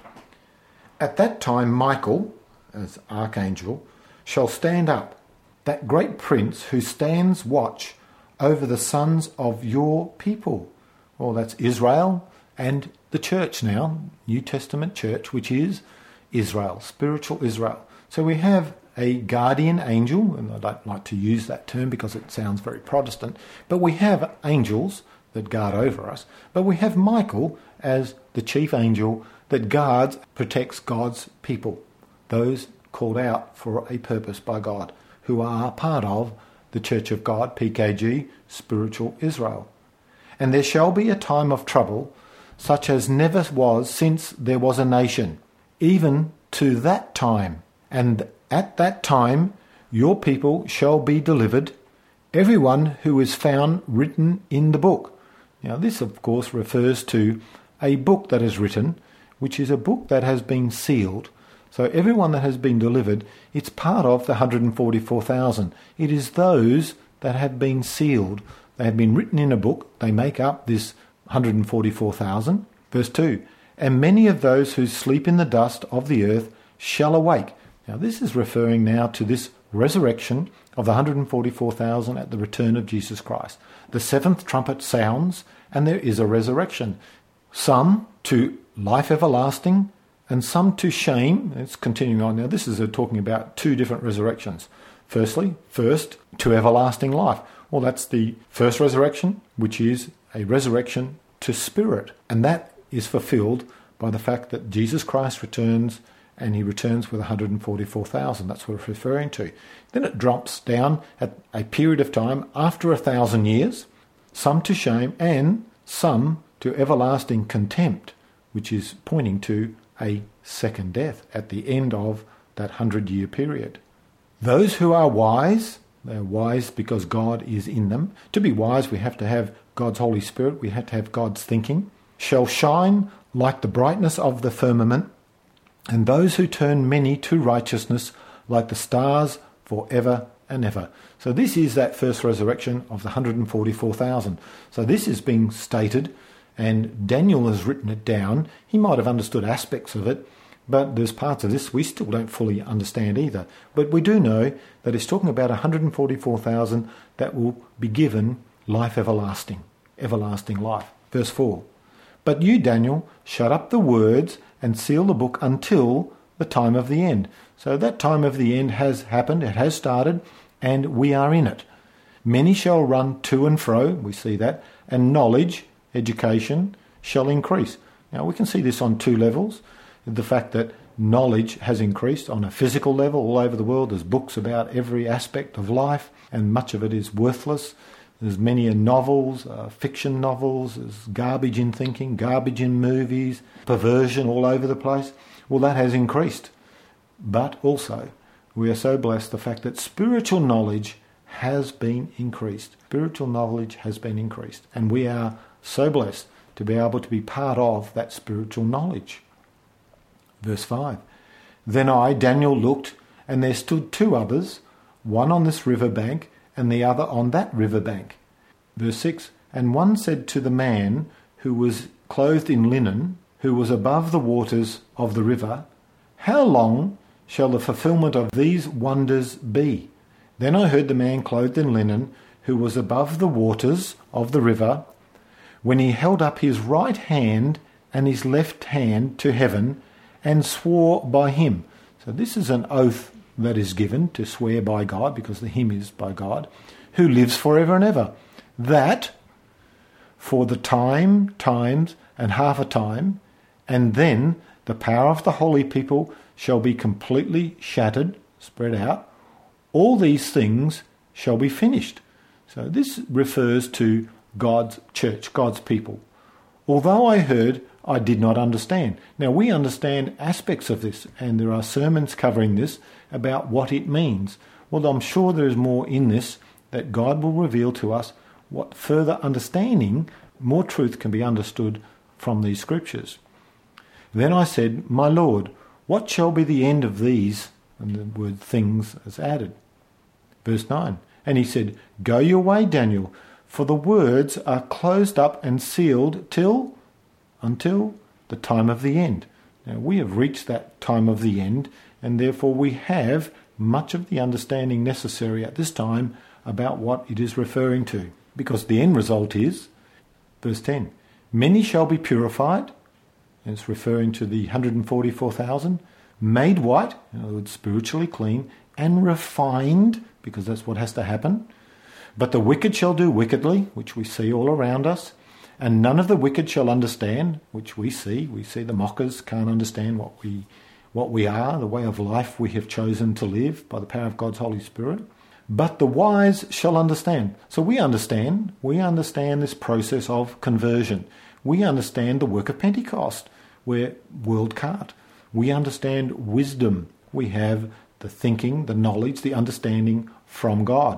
At that time Michael, as archangel, shall stand up, that great prince who stands watch over the sons of your people. Well, that's Israel and the church now, New Testament church, which is Israel, spiritual Israel. So we have a guardian angel, and I don't like to use that term because it sounds very Protestant, but we have angels that guard over us, but we have Michael as the chief angel that guards, protects God's people, those called out for a purpose by God, who are part of the Church of God, P K G, spiritual Israel. And there shall be a time of trouble, such as never was since there was a nation, even to that time. And at that time your people shall be delivered, everyone who is found written in the book. Now this, of course, refers to a book that is written, which is a book that has been sealed. So everyone that has been delivered, it's part of the one hundred forty-four thousand. It is those that have been sealed. They have been written in a book. They make up this one hundred forty-four thousand. Verse two, and many of those who sleep in the dust of the earth shall awake. Now this is referring now to this resurrection of the one hundred forty-four thousand at the return of Jesus Christ. The seventh trumpet sounds, and there is a resurrection. Some to life everlasting, and some to shame. It's continuing on now. This is talking about two different resurrections. Firstly, first to everlasting life. Well, that's the first resurrection, which is a resurrection to spirit. And that is fulfilled by the fact that Jesus Christ returns, and he returns with one hundred forty-four thousand. That's what it's referring to. Then it drops down at a period of time after a thousand years, some to shame and some to everlasting contempt, which is pointing to a second death at the end of that hundred-year period. Those who are wise, they're wise because God is in them. To be wise, we have to have God's Holy Spirit, we have to have God's thinking, shall shine like the brightness of the firmament, and those who turn many to righteousness like the stars forever and ever. So this is that first resurrection of the one hundred forty-four thousand. So this is being stated, and Daniel has written it down. He might have understood aspects of it, but there's parts of this we still don't fully understand either. But we do know that it's talking about one hundred forty-four thousand that will be given life everlasting, everlasting life. Verse four, but you, Daniel, shut up the words and seal the book until the time of the end. So that time of the end has happened, it has started, and we are in it. Many shall run to and fro, we see that, and knowledge, education, shall increase. Now we can see this on two levels. The fact that knowledge has increased on a physical level all over the world. There's books about every aspect of life, and much of it is worthless. There's many novels, uh, fiction novels, there's garbage in thinking, garbage in movies, perversion all over the place. Well, that has increased. But also, we are so blessed the fact that spiritual knowledge has been increased. Spiritual knowledge has been increased. And we are so blessed to be able to be part of that spiritual knowledge. Verse five, then I, Daniel, looked, and there stood two others, one on this river bank, and the other on that river bank. Verse six, and one said to the man who was clothed in linen, who was above the waters of the river, how long shall the fulfillment of these wonders be? Then I heard the man clothed in linen, who was above the waters of the river, when he held up his right hand and his left hand to heaven, and swore by him. So this is an oath that is given to swear by God, because the hymn is by God, who lives forever and ever, that for the time, times, and half a time, and then the power of the holy people shall be completely shattered, spread out, all these things shall be finished. So this refers to God's church, God's people. Although I heard, I did not understand. Now we understand aspects of this, and there are sermons covering this about what it means. Well, I'm sure there is more in this that God will reveal to us, what further understanding, more truth can be understood from these scriptures. Then I said, my Lord, what shall be the end of these and the word things is added. Verse nine, and he said, "Go your way, Daniel, for the words are closed up and sealed till, until the time of the end." Now we have reached that time of the end, and therefore we have much of the understanding necessary at this time about what it is referring to. Because the end result is, verse ten, "Many shall be purified," and it's referring to the one hundred forty-four thousand, "made white," in other words, spiritually clean, "and refined," because that's what has to happen. "But the wicked shall do wickedly," which we see all around us, "and none of the wicked shall understand," which we see. We see the mockers can't understand what we what we are, the way of life we have chosen to live by the power of God's Holy Spirit. "But the wise shall understand." So we understand. We understand this process of conversion. We understand the work of Pentecost, where world can't. We understand wisdom. We have the thinking, the knowledge, the understanding from God.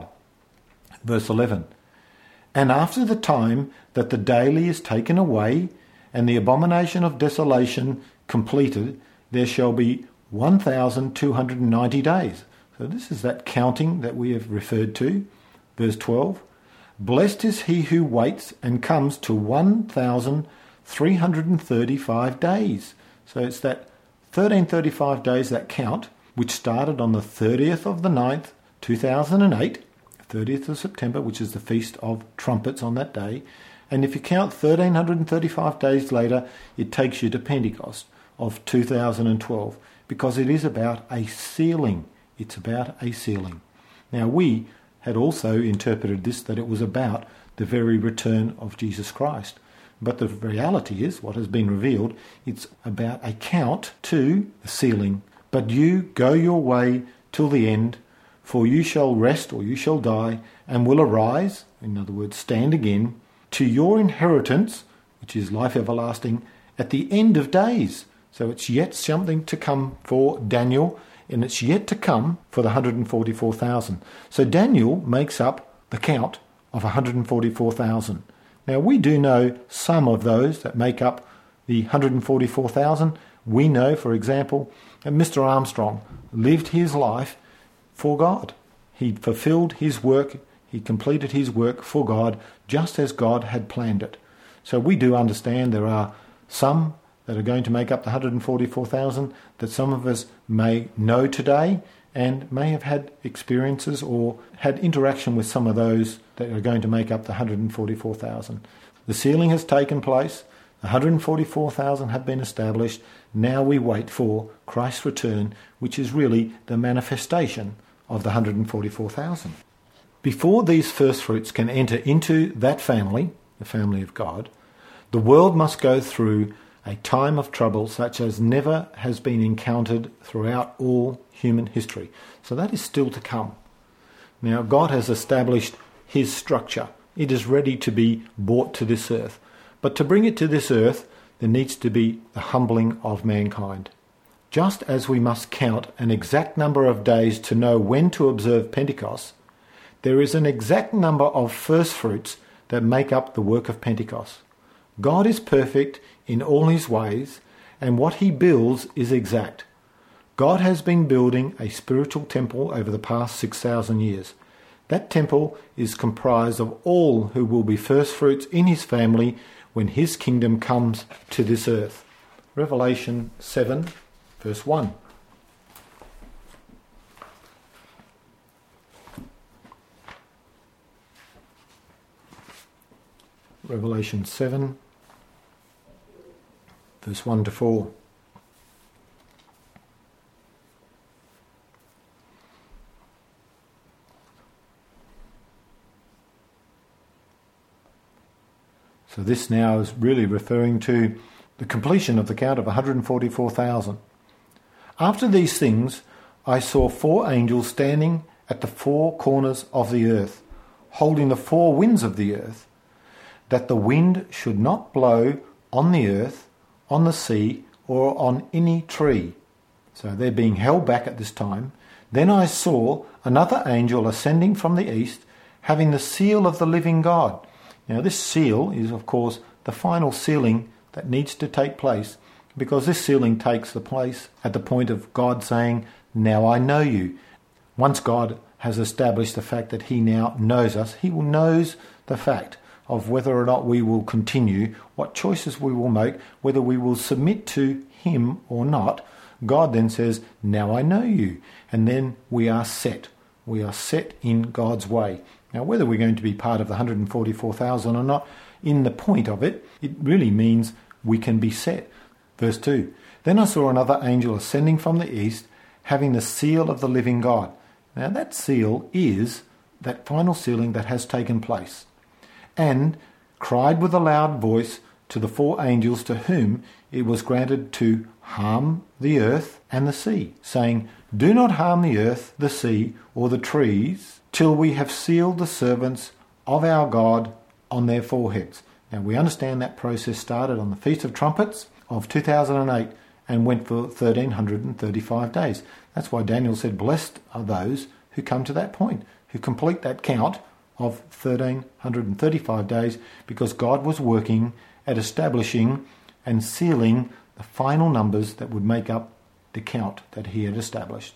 Verse eleven, "And after the time that the daily is taken away, and the abomination of desolation completed, there shall be one thousand two hundred ninety days." So this is that counting that we have referred to. Verse twelve, "Blessed is he who waits and comes to one thousand three hundred thirty-five days." So it's that one thousand three hundred thirty-five days, that count, which started on the thirtieth of the ninth, two thousand eight, thirtieth of September, which is the Feast of Trumpets on that day. And if you count one thousand three hundred thirty-five days later, it takes you to Pentecost of two thousand twelve, because it is about a sealing. It's about a sealing. Now we had also interpreted this that it was about the very return of Jesus Christ. But the reality is, what has been revealed, it's about a count to the sealing. "But you go your way till the end, for you shall rest, or you shall die, and will arise," in other words, stand again, "to your inheritance," which is life everlasting, "at the end of days." So it's yet something to come for Daniel, and it's yet to come for the one hundred forty-four thousand. So Daniel makes up the count of one hundred forty-four thousand. Now we do know some of those that make up the one hundred forty-four thousand. We know, for example, that Mister Armstrong lived his life for God. He fulfilled his work, he completed his work for God, just as God had planned it. So we do understand there are some that are going to make up the one hundred forty-four thousand that some of us may know today and may have had experiences or had interaction with some of those that are going to make up the one hundred forty-four thousand. The sealing has taken place, one hundred forty-four thousand have been established. Now we wait for Christ's return, which is really the manifestation of the one hundred forty-four thousand. Before these first fruits can enter into that family, the family of God, the world must go through a time of trouble such as never has been encountered throughout all human history. So that is still to come. Now God has established his structure. It is ready to be brought to this earth. But to bring it to this earth, there needs to be the humbling of mankind. Just as we must count an exact number of days to know when to observe Pentecost, there is an exact number of first fruits that make up the work of Pentecost. God is perfect in all his ways, and what he builds is exact. God has been building a spiritual temple over the past six thousand years. That temple is comprised of all who will be first fruits in his family when his kingdom comes to this earth. Revelation seven, verse one. Revelation seven, verse one to four. So this now is really referring to the completion of the count of one hundred forty-four thousand. "After these things I saw four angels standing at the four corners of the earth, holding the four winds of the earth, that the wind should not blow on the earth, on the sea, or on any tree." So they're being held back at this time. "Then I saw another angel ascending from the east, having the seal of the living God." Now this seal is, of course, the final sealing that needs to take place, because this sealing takes the place at the point of God saying, now I know you. Once God has established the fact that he now knows us, he will knows the fact of whether or not we will continue, what choices we will make, whether we will submit to him or not. God then says, now I know you. And then we are set. We are set in God's way. Now, whether we're going to be part of the one hundred forty-four thousand or not, in the point of it, it really means we can be set. Verse two, then I saw another angel ascending from the east, having the seal of the living God. Now, that seal is that final sealing that has taken place. And cried with a loud voice to the four angels to whom it was granted to harm the earth and the sea, saying, do not harm the earth, the sea, or the trees, till we have sealed the servants of our God on their foreheads. Now, we understand that process started on the Feast of Trumpets of two thousand eight and went for one thousand three hundred thirty-five days. That's why Daniel said, blessed are those who come to that point, who complete that count of one thousand three hundred thirty-five days, because God was working at establishing and sealing the final numbers that would make up the count that he had established.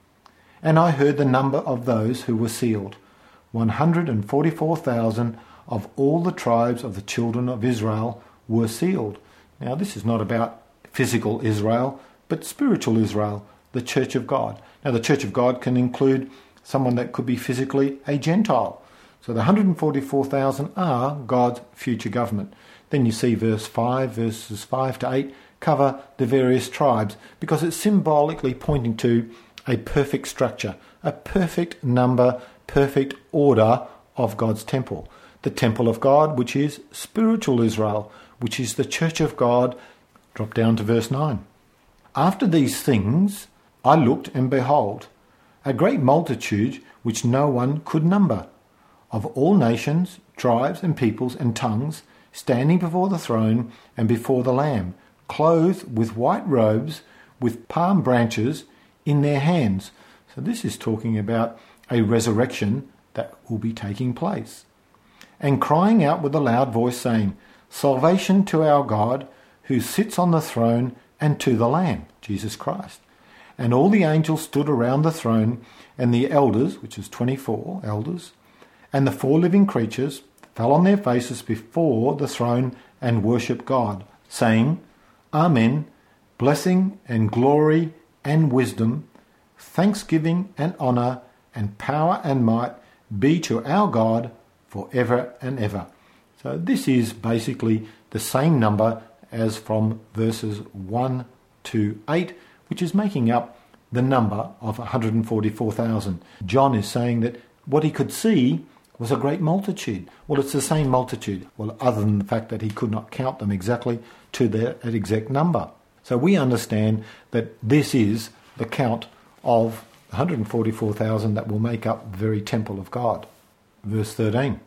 And I heard the number of those who were sealed, one hundred forty-four thousand of all the tribes of the children of Israel were sealed. Now, this is not about physical Israel, but spiritual Israel, the Church of God. Now, the Church of God can include someone that could be physically a Gentile. So the one hundred forty-four thousand are God's future government. Then you see verse five, verses five to eight, cover the various tribes, because it's symbolically pointing to a perfect structure, a perfect number, perfect order of God's temple. The temple of God, which is spiritual Israel, which is the Church of God. Drop down to verse nine. After these things I looked, and behold, a great multitude which no one could number, of all nations, tribes, and peoples, and tongues, standing before the throne and before the Lamb, clothed with white robes, with palm branches in their hands. So this is talking about a resurrection that will be taking place. And crying out with a loud voice, saying, salvation to our God, who sits on the throne, and to the Lamb, Jesus Christ. And all the angels stood around the throne, and the elders, which is twenty-four elders, and the four living creatures fell on their faces before the throne and worshipped God, saying, Amen, blessing and glory and wisdom, thanksgiving and honour and power and might be to our God for ever and ever. So this is basically the same number as from verses one to eight, which is making up the number of one hundred forty-four thousand. John is saying that what he could see was a great multitude. Well, it's the same multitude, well, other than the fact that he could not count them exactly to their exact number. So we understand that this is the count of one hundred forty-four thousand that will make up the very temple of God. Verse thirteen.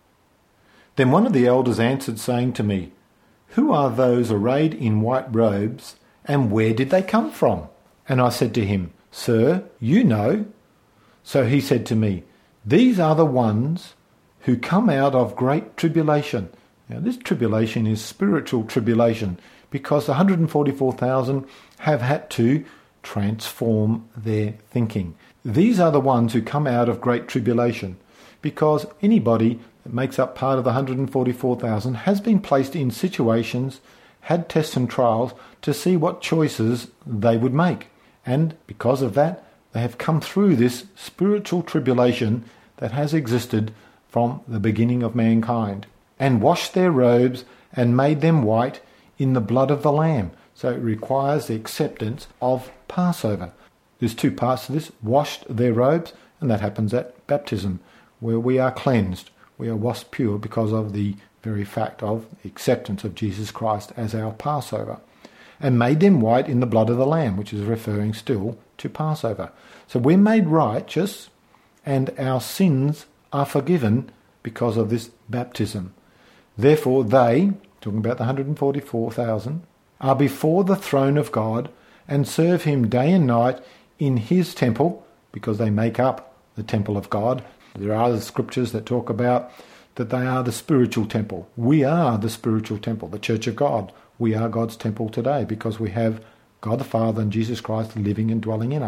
Then one of the elders answered, saying to me, who are those arrayed in white robes, and where did they come from? And I said to him, Sir, you know. So he said to me, these are the ones who come out of great tribulation. Now this tribulation is spiritual tribulation, because one hundred forty-four thousand have had to transform their thinking. These are the ones who come out of great tribulation, because anybody that makes up part of the one hundred forty-four thousand has been placed in situations, had tests and trials to see what choices they would make. And because of that, they have come through this spiritual tribulation that has existed from the beginning of mankind, and washed their robes and made them white in the blood of the Lamb. So it requires the acceptance of Passover. There's two parts to this: washed their robes, and that happens at baptism, where we are cleansed. We are washed pure because of the very fact of the acceptance of Jesus Christ as our Passover. And made them white in the blood of the Lamb, which is referring still to Passover. So we're made righteous, and our sins are forgiven because of this baptism. Therefore they, talking about the one hundred forty-four thousand, are before the throne of God and serve him day and night in his temple, because they make up the temple of God. There are other scriptures that talk about that they are the spiritual temple. We are the spiritual temple, the Church of God. We are God's temple today because we have God the Father and Jesus Christ living and dwelling in us.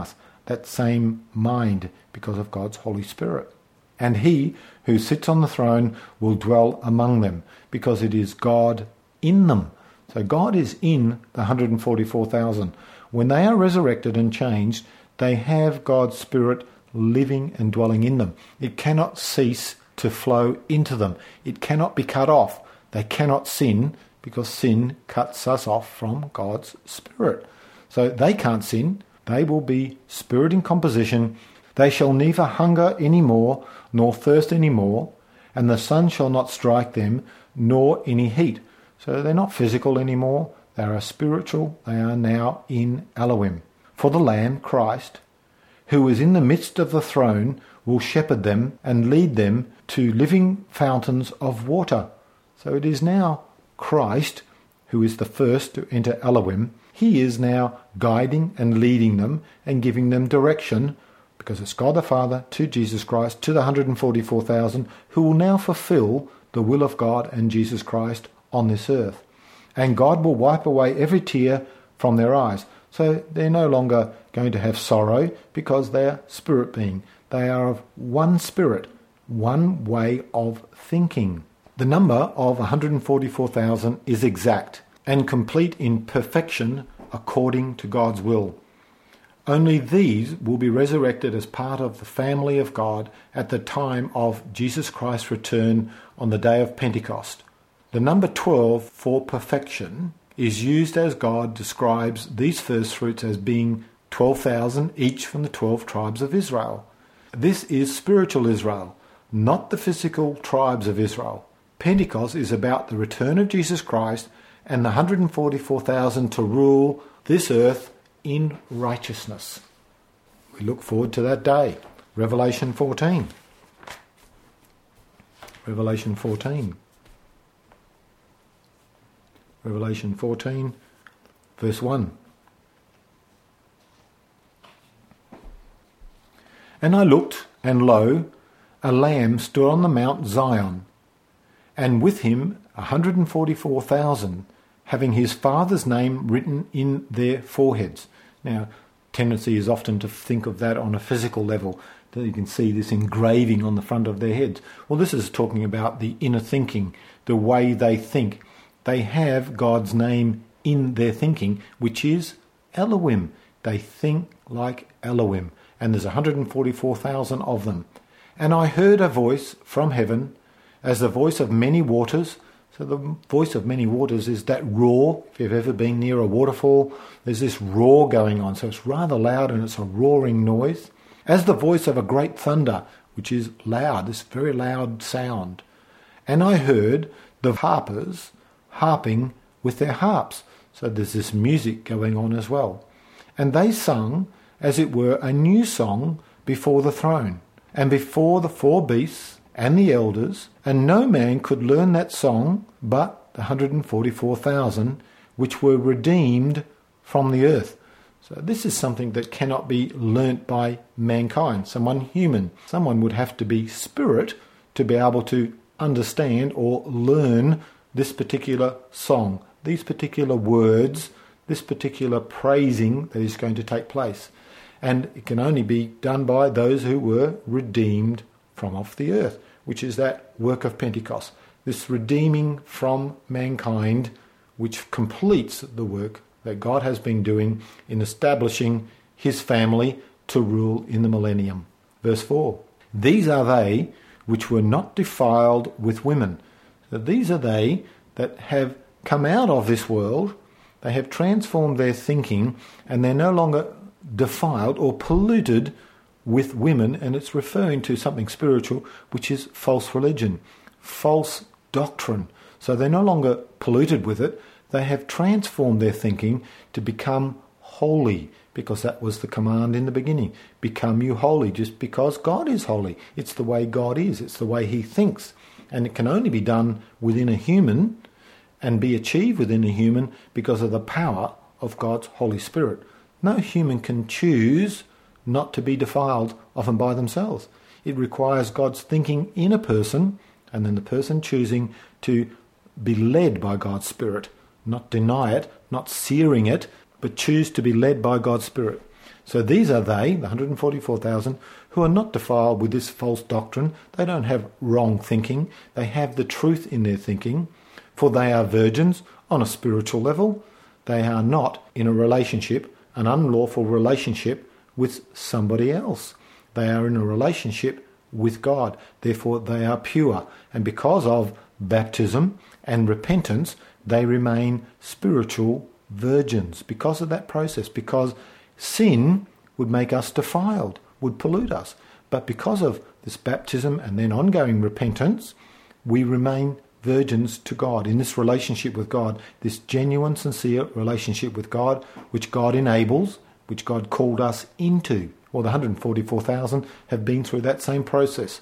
that same mind because of God's Holy Spirit. And he who sits on the throne will dwell among them because it is God in them. So God is in the one hundred forty-four thousand. When they are resurrected and changed, they have God's Spirit living and dwelling in them. It cannot cease to flow into them. It cannot be cut off. They cannot sin because sin cuts us off from God's Spirit. So they can't sin. They will be spirit in composition. They shall neither hunger any more, nor thirst any more, and the sun shall not strike them, nor any heat. So they're not physical anymore. They are spiritual. They are now in Elohim. For the Lamb, Christ, who is in the midst of the throne, will shepherd them and lead them to living fountains of water. So it is now Christ, who is the first to enter Elohim. He is now guiding and leading them and giving them direction, because it's God the Father to Jesus Christ, to the one hundred forty-four thousand, who will now fulfill the will of God and Jesus Christ on this earth. And God will wipe away every tear from their eyes. So they're no longer going to have sorrow because they are spirit being. They are of one spirit, one way of thinking. The number of one hundred forty-four thousand is exact and complete in perfection according to God's will. Only these will be resurrected as part of the family of God at the time of Jesus Christ's return on the day of Pentecost. The number twelve for perfection is used as God describes these first fruits as being twelve thousand each from the twelve tribes of Israel. This is spiritual Israel, not the physical tribes of Israel. Pentecost is about the return of Jesus Christ and the one hundred forty-four thousand to rule this earth in righteousness. We look forward to that day. Revelation fourteen. Revelation fourteen. Revelation fourteen, verse one. And I looked, and lo, a lamb stood on the Mount Zion, and with him a hundred and forty-four thousand, having his Father's name written in their foreheads. Now, tendency is often to think of that on a physical level, that you can see this engraving on the front of their heads. Well, this is talking about the inner thinking, the way they think. They have God's name in their thinking, which is Elohim. They think like Elohim, and there's one hundred forty-four thousand of them. And I heard a voice from heaven, as the voice of many waters. So the voice of many waters is that roar. If you've ever been near a waterfall, there's this roar going on. So it's rather loud and it's a roaring noise. As the voice of a great thunder, which is loud, this very loud sound. And I heard the harpers harping with their harps. So there's this music going on as well. And they sung, as it were, a new song before the throne, and before the four beasts and the elders, and no man could learn that song but the one hundred forty-four thousand, which were redeemed from the earth. So this is something that cannot be learnt by mankind, someone human. Someone would have to be spirit to be able to understand or learn this particular song, these particular words, this particular praising that is going to take place. And it can only be done by those who were redeemed from off the earth, which is that work of Pentecost, this redeeming from mankind, which completes the work that God has been doing in establishing his family to rule in the millennium. Verse four, these are they which were not defiled with women. So these are they that have come out of this world, they have transformed their thinking, and they're no longer defiled or polluted with women, and it's referring to something spiritual, which is false religion, false doctrine. So they're no longer polluted with it. They have transformed their thinking to become holy, because that was the command in the beginning. Become you holy, just because God is holy. It's the way God is. It's the way he thinks. And it can only be done within a human and be achieved within a human because of the power of God's Holy Spirit. No human can choose not to be defiled, often by themselves. It requires God's thinking in a person, and then the person choosing to be led by God's Spirit, not deny it, not searing it, but choose to be led by God's Spirit. So these are they, the one hundred forty-four thousand, who are not defiled with this false doctrine. They don't have wrong thinking. They have the truth in their thinking. For they are virgins on a spiritual level. They are not in a relationship, an unlawful relationship with somebody else. They are in a relationship with God. Therefore, they are pure. And because of baptism and repentance, they remain spiritual virgins. Because of that process. Because sin would make us defiled, would pollute us. But because of this baptism and then ongoing repentance, we remain virgins to God, in this relationship with God, this genuine, sincere relationship with God, which God enables, which God called us into. Well, the one hundred forty-four thousand have been through that same process.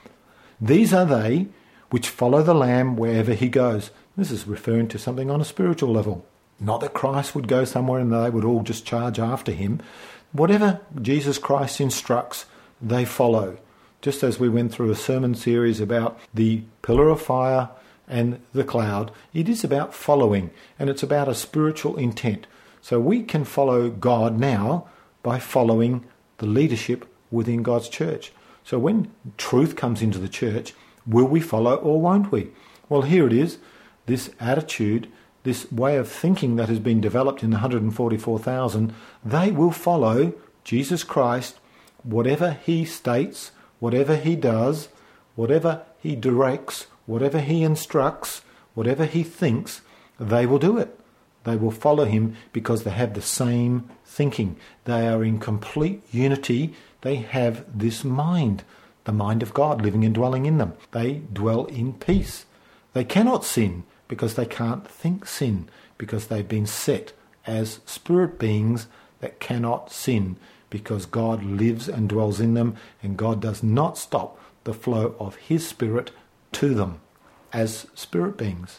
These are they which follow the Lamb wherever he goes. This is referring to something on a spiritual level. Not that Christ would go somewhere and they would all just charge after him. Whatever Jesus Christ instructs, they follow. Just as we went through a sermon series about the pillar of fire and the cloud, it is about following, and it's about a spiritual intent. So we can follow God now by following the leadership within God's church. So when truth comes into the church, will we follow or won't we? Well, here it is, this attitude, this way of thinking that has been developed in the one hundred forty-four thousand, they will follow Jesus Christ, whatever he states, whatever he does, whatever he directs, whatever he instructs, whatever he thinks, they will do it. They will follow him because they have the same thinking. They are in complete unity. They have this mind, the mind of God living and dwelling in them. They dwell in peace. They cannot sin because they can't think sin, because they've been set as spirit beings that cannot sin, because God lives and dwells in them, and God does not stop the flow of his spirit to them as spirit beings.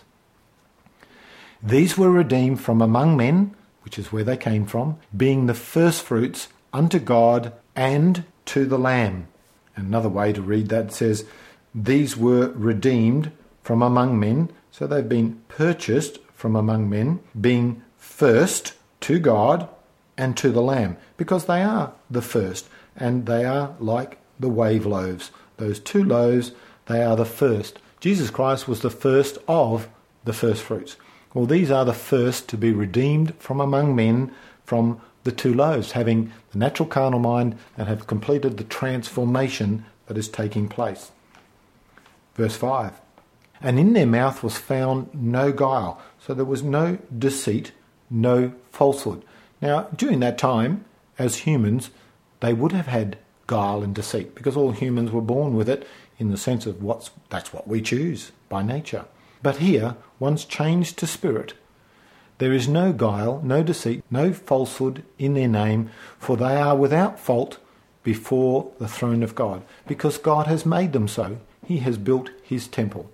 These were redeemed from among men, which is where they came from, being the firstfruits unto God and to the Lamb. Another way to read that says, these were redeemed from among men, so they've been purchased from among men, being first to God and to the Lamb, because they are the first, and they are like the wave loaves. Those two loaves, they are the first. Jesus Christ was the first of the first fruits. Well, these are the first to be redeemed from among men from the two loaves, having the natural carnal mind and have completed the transformation that is taking place. Verse five. And in their mouth was found no guile. So there was no deceit, no falsehood. Now, during that time, as humans, they would have had guile and deceit, because all humans were born with it, in the sense of what's that's what we choose by nature. But here, once changed to spirit, there is no guile, no deceit, no falsehood in their name, for they are without fault before the throne of God, because God has made them so. He has built his temple.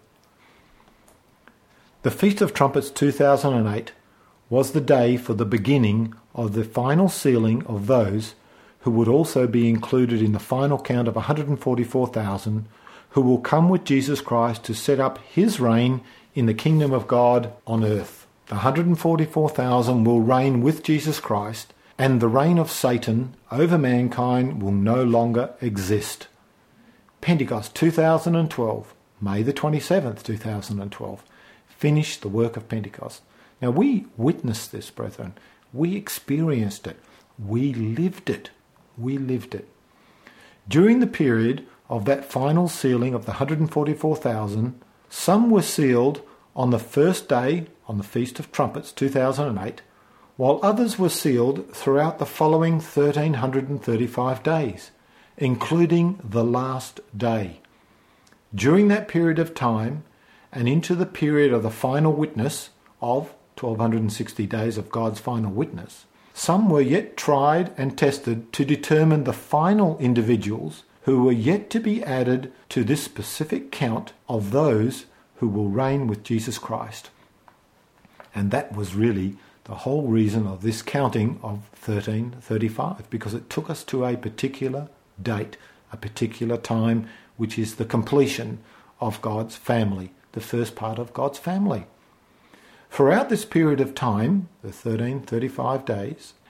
The Feast of Trumpets two thousand eight was the day for the beginning of the final sealing of those who would also be included in the final count of one hundred forty-four thousand, who will come with Jesus Christ to set up his reign in the kingdom of God on earth. The one hundred forty-four thousand will reign with Jesus Christ, and the reign of Satan over mankind will no longer exist. Pentecost two thousand twelve, May the twenty-seventh, two thousand twelve, finished the work of Pentecost. Now we witnessed this, brethren. We experienced it. We lived it. We lived it. During the period of that final sealing of the one hundred forty-four thousand, some were sealed on the first day on the Feast of Trumpets two thousand eight, while others were sealed throughout the following one thousand three hundred thirty-five days, including the last day. During that period of time and into the period of the final witness of one thousand two hundred sixty days of God's final witness, some were yet tried and tested to determine the final individuals who were yet to be added to this specific count of those who will reign with Jesus Christ. And that was really the whole reason of this counting of thirteen thirty-five, because it took us to a particular date, a particular time, which is the completion of God's family, the first part of God's family. Throughout this period of time, the thirteen thirty-five days,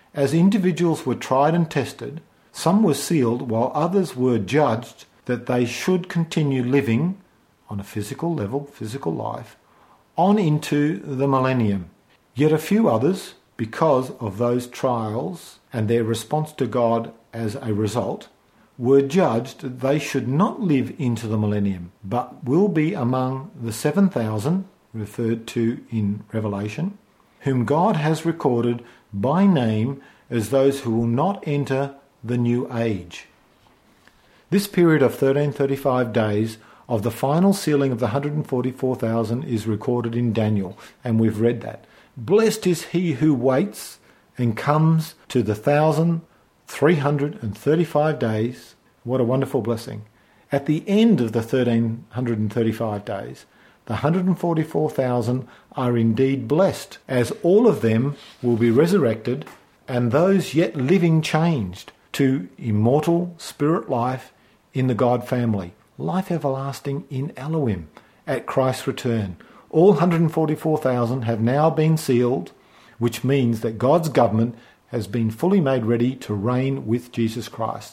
As individuals were tried and tested, some were sealed while others were judged that they should continue living on a physical level, physical life, on into the millennium. Yet a few others, because of those trials and their response to God as a result, were judged that they should not live into the millennium, but will be among the seven thousand, referred to in Revelation, whom God has recorded by name as those who will not enter the new age. This period of thirteen thirty-five days of the final sealing of the one hundred forty-four thousand is recorded in Daniel, and we've read that. Blessed is he who waits and comes to the one thousand three hundred thirty-five days. What a wonderful blessing. At the end of the one thousand three hundred thirty-five days, the one hundred forty-four thousand are indeed blessed, as all of them will be resurrected, and those yet living changed to immortal spirit life in the God family, life everlasting in Elohim at Christ's return. All one hundred forty-four thousand have now been sealed, which means that God's government has been fully made ready to reign with Jesus Christ.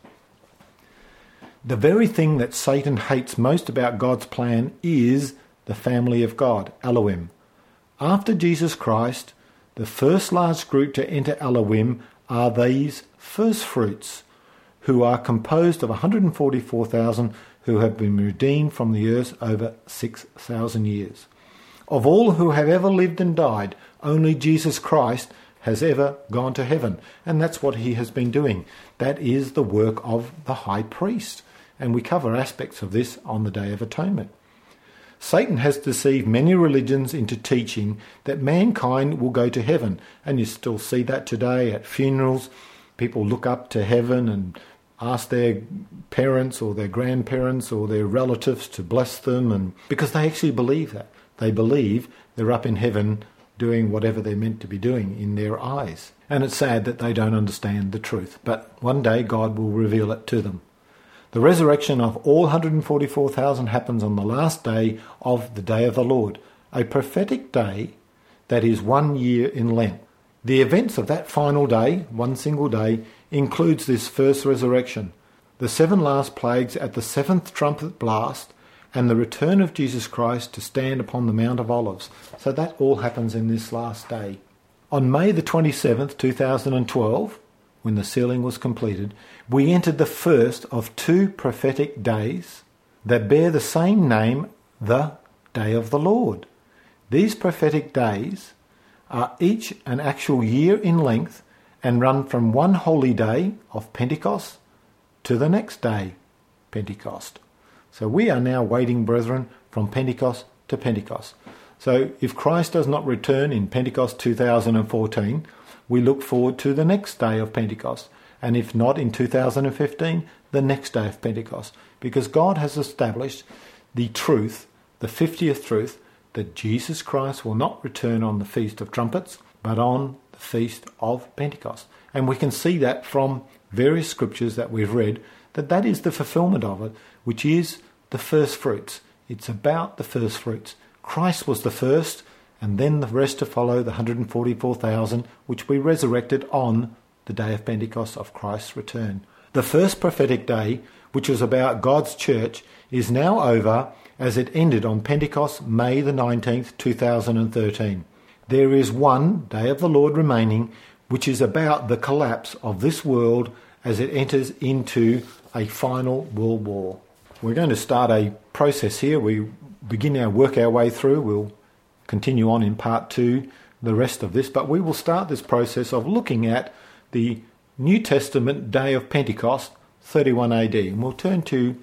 The very thing that Satan hates most about God's plan is the family of God, Elohim. After Jesus Christ, the first large group to enter Elohim are these first fruits, who are composed of one hundred forty-four thousand who have been redeemed from the earth over six thousand years. Of all who have ever lived and died, only Jesus Christ has ever gone to heaven, and that's what he has been doing. That is the work of the high priest, and we cover aspects of this on the Day of Atonement. Satan has deceived many religions into teaching that mankind will go to heaven, and you still see that today at funerals. People look up to heaven and ask their parents or their grandparents or their relatives to bless them, and because they actually believe that. They believe they're up in heaven doing whatever they're meant to be doing in their eyes. And it's sad that they don't understand the truth, but one day God will reveal it to them. The resurrection of all one hundred forty-four thousand happens on the last day of the Day of the Lord, a prophetic day that is one year in length. The events of that final day, one single day, includes this first resurrection, the seven last plagues at the seventh trumpet blast, and the return of Jesus Christ to stand upon the Mount of Olives. So that all happens in this last day. On May the twenty-seventh, two thousand twelve, when the sealing was completed, we entered the first of two prophetic days that bear the same name, the Day of the Lord. These prophetic days are each an actual year in length and run from one holy day of Pentecost to the next day, Pentecost. So we are now waiting, brethren, from Pentecost to Pentecost. So if Christ does not return in Pentecost two thousand fourteen, we look forward to the next day of Pentecost. And if not in two thousand fifteen, the next day of Pentecost. Because God has established the truth, the fiftieth truth, that Jesus Christ will not return on the Feast of Trumpets, but on the Feast of Pentecost. And we can see that from various scriptures that we've read, that that is the fulfillment of it, which is the first fruits. It's about the first fruits. Christ was the first, and then the rest to follow, the one hundred forty-four thousand, which we resurrected on the day of Pentecost of Christ's return. The first prophetic day, which was about God's church, is now over, as it ended on Pentecost, May the nineteenth, two thousand thirteen. There is one Day of the Lord remaining, which is about the collapse of this world as it enters into a final world war. We're going to start a process here. We begin our work our way through. We'll continue on in part two, the rest of this, but we will start this process of looking at the New Testament Day of Pentecost, thirty-one A D. And we'll turn to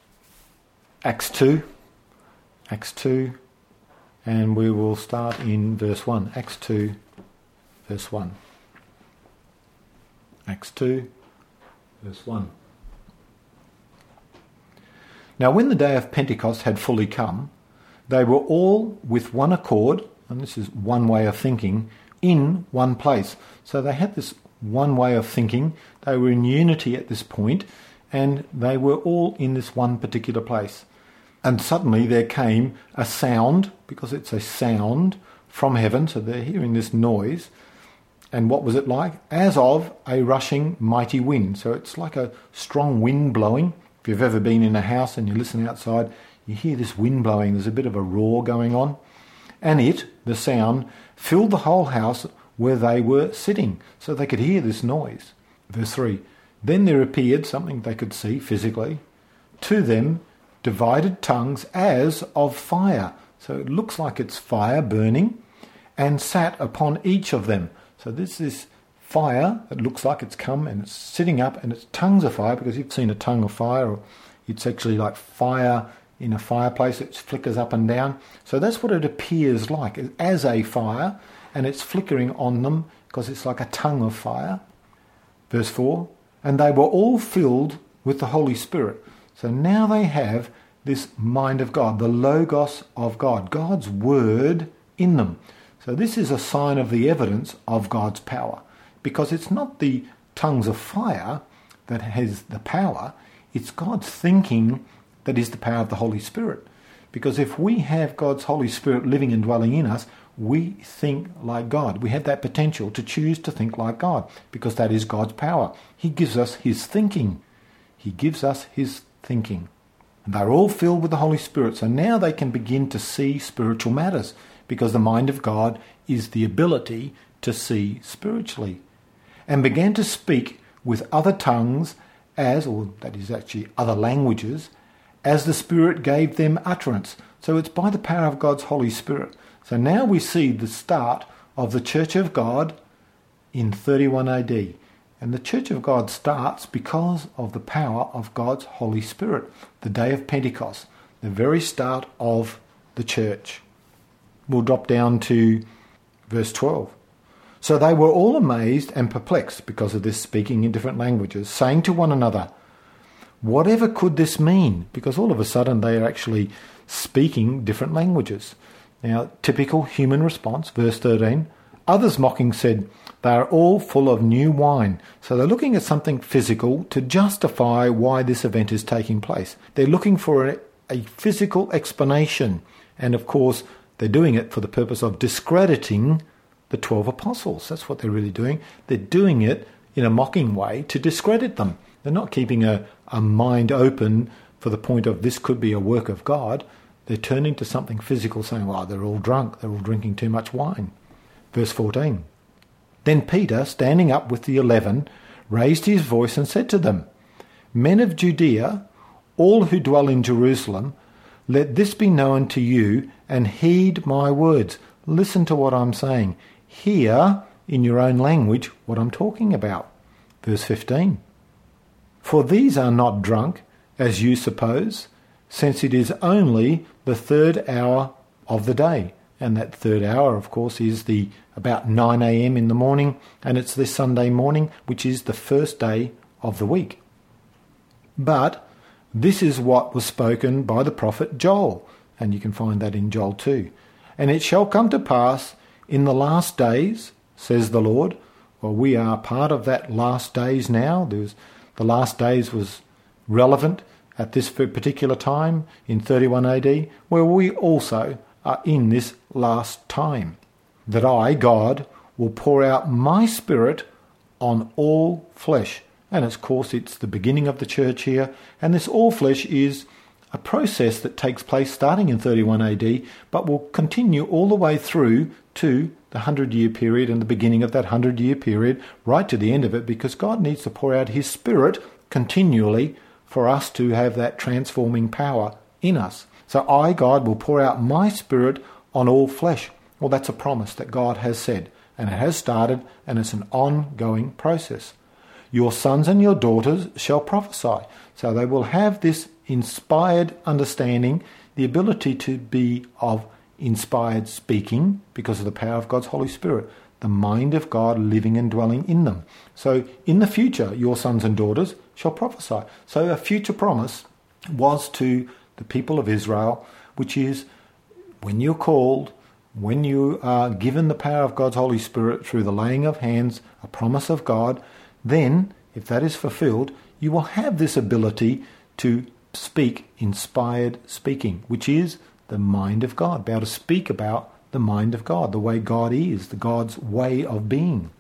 Acts two, Acts two, and we will start in verse one. Acts two, verse one. Acts two, verse one. Now when the day of Pentecost had fully come, they were all with one accord, and this is one way of thinking, in one place. So they had this one way of thinking. They were in unity at this point, and they were all in this one particular place. And suddenly there came a sound, because it's a sound from heaven, so they're hearing this noise, And what was it like? As of a rushing mighty wind. So it's like a strong wind blowing. If you've ever been in a house and you listen outside, you hear this wind blowing. There's a bit of a roar going on. And it, the sound, filled the whole house where they were sitting. So they could hear this noise. Verse three. Then there appeared something they could see physically. To them divided tongues as of fire. So it looks like it's fire burning, and sat upon each of them. So there's this fire that looks like it's come and it's sitting up, and it's tongues of fire, because you've seen a tongue of fire, or it's actually like fire in a fireplace. It flickers up and down. So that's what it appears like, as a fire, and it's flickering on them because it's like a tongue of fire. Verse four, and they were all filled with the Holy Spirit. So now they have this mind of God, the Logos of God, God's word in them. So this is a sign of the evidence of God's power, because it's not the tongues of fire that has the power, it's God's thinking that is the power of the Holy Spirit. Because if we have God's Holy Spirit living and dwelling in us, we think like God. We have that potential to choose to think like God, because that is God's power. He gives us his thinking. He gives us his thinking. And they're all filled with the Holy Spirit. So now they can begin to see spiritual matters, because the mind of God is the ability to see spiritually. And began to speak with other tongues as, or that is actually other languages, as the Spirit gave them utterance. So it's by the power of God's Holy Spirit. So now we see the start of the Church of God in thirty-one A D. And the Church of God starts because of the power of God's Holy Spirit, the day of Pentecost, the very start of the church. We'll drop down to verse twelve. So they were all amazed and perplexed because of this speaking in different languages, saying to one another, whatever could this mean? Because all of a sudden they are actually speaking different languages. Now, typical human response, verse thirteen, others mocking said, they are all full of new wine. So they're looking at something physical to justify why this event is taking place. They're looking for a, a physical explanation. And of course, they're doing it for the purpose of discrediting the twelve apostles. That's what they're really doing. They're doing it in a mocking way to discredit them. They're not keeping a, a mind open for the point of this could be a work of God. They're turning to something physical, saying, well, they're all drunk. They're all drinking too much wine. Verse fourteen. Then Peter, standing up with the eleven, raised his voice and said to them, men of Judea, all who dwell in Jerusalem, let this be known to you, and heed my words. Listen to what I'm saying. Hear, in your own language, what I'm talking about. Verse fifteen. For these are not drunk, as you suppose, since it is only the third hour of the day. And that third hour, of course, is the about nine a.m. in the morning, and it's this Sunday morning, which is the first day of the week. But this is what was spoken by the prophet Joel, and you can find that in Joel two. And it shall come to pass in the last days, says the Lord. Well, we are part of that last days now. There was, the last days was relevant at this particular time in thirty-one A D, where we also are in this last time. That I, God, will pour out my Spirit on all flesh. And of course it's the beginning of the church here. And this all flesh is a process that takes place starting in thirty-one A D, but will continue all the way through to the hundred-year period and the beginning of that hundred-year period, right to the end of it, because God needs to pour out his Spirit continually for us to have that transforming power in us. So I, God, will pour out my Spirit on all flesh. Well, that's a promise that God has said, and it has started, and it's an ongoing process. Your sons and your daughters shall prophesy. So they will have this inspired understanding, the ability to be of inspired speaking because of the power of God's Holy Spirit, the mind of God living and dwelling in them. So in the future, your sons and daughters shall prophesy. So a future promise was to the people of Israel, which is when you're called, when you are given the power of God's Holy Spirit through the laying of hands, a promise of God, then, if that is fulfilled, you will have this ability to speak inspired speaking, which is the mind of God, be able to speak about the mind of God, the way God is, the God's way of being.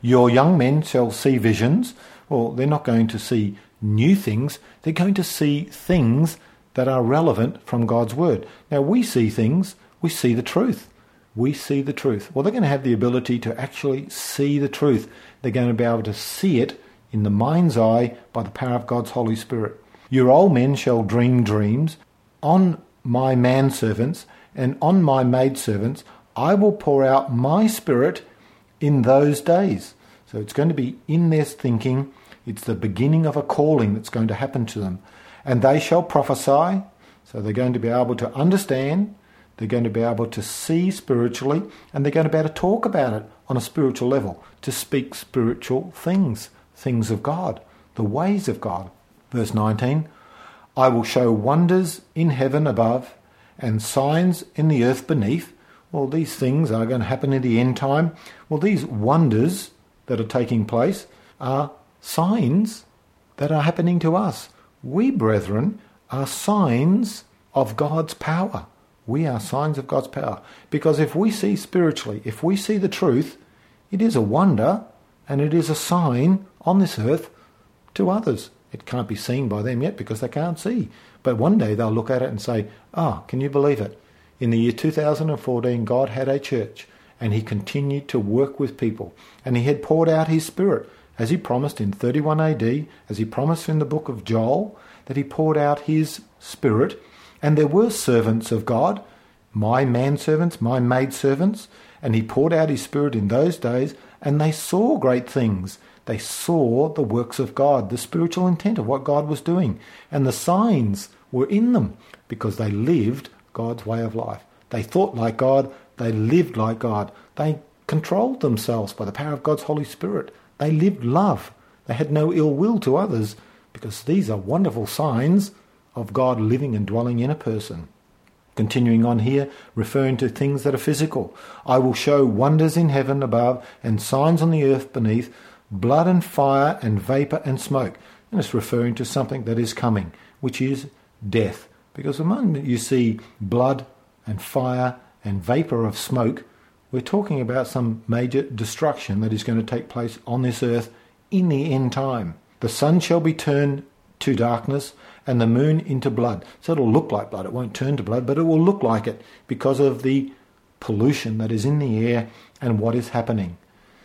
Your young men shall see visions. Well, they're not going to see new things. They're going to see things that are relevant from God's word. Now, we see things, we see the truth. We see the truth. Well, they're going to have the ability to actually see the truth. They're going to be able to see it in the mind's eye by the power of God's Holy Spirit. Your old men shall dream dreams. On my manservants and on my maidservants I will pour out my Spirit in those days. So it's going to be in their thinking. It's the beginning of a calling that's going to happen to them. And they shall prophesy. So they're going to be able to understand. They're going to be able to see spiritually. And they're going to be able to talk about it on a spiritual level. To speak spiritual things. Things of God. The ways of God. Verse nineteen. I will show wonders in heaven above and signs in the earth beneath. Well, these things are going to happen in the end time. Well, these wonders that are taking place are signs that are happening to us. We, brethren, are signs of God's power. We are signs of God's power. Because if we see spiritually, if we see the truth, it is a wonder and it is a sign on this earth to others. It can't be seen by them yet because they can't see. But one day they'll look at it and say, ah, oh, can you believe it? In the year two thousand fourteen, God had a church and he continued to work with people. And he had poured out his Spirit, as he promised in thirty-one A D, as he promised in the book of Joel, that he poured out his Spirit. And there were servants of God, my manservants, my maidservants, and he poured out his Spirit in those days, and they saw great things. They saw the works of God, the spiritual intent of what God was doing. And the signs were in them because they lived God's way of life. They thought like God. They lived like God. They controlled themselves by the power of God's Holy Spirit. They lived love. They had no ill will to others because these are wonderful signs of God living and dwelling in a person. Continuing on here, referring to things that are physical. I will show wonders in heaven above and signs on the earth beneath, blood and fire and vapour and smoke. And it's referring to something that is coming, which is death. Because the moment you see blood and fire and vapour of smoke, we're talking about some major destruction that is going to take place on this earth in the end time. The sun shall be turned to darkness and the moon into blood. So it'll look like blood. It won't turn to blood, but it will look like it because of the pollution that is in the air and what is happening.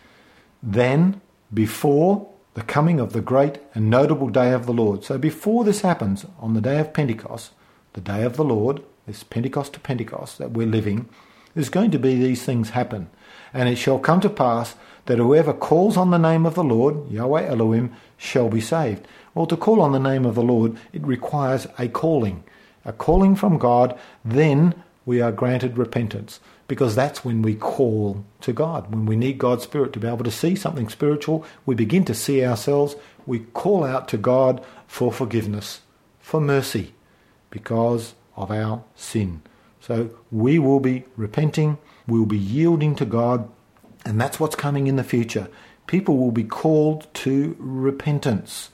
Then, before the coming of the great and notable day of the Lord. So before this happens, on the day of Pentecost, the day of the Lord, this Pentecost to Pentecost that we're living, there's going to be these things happen. And it shall come to pass that whoever calls on the name of the Lord, Yahweh Elohim, shall be saved. Well, to call on the name of the Lord, it requires a calling. A calling from God, then we are granted repentance. Because that's when we call to God. When we need God's Spirit to be able to see something spiritual, we begin to see ourselves. We call out to God for forgiveness, for mercy, because of our sin. So we will be repenting, we will be yielding to God, and that's what's coming in the future. People will be called to repentance.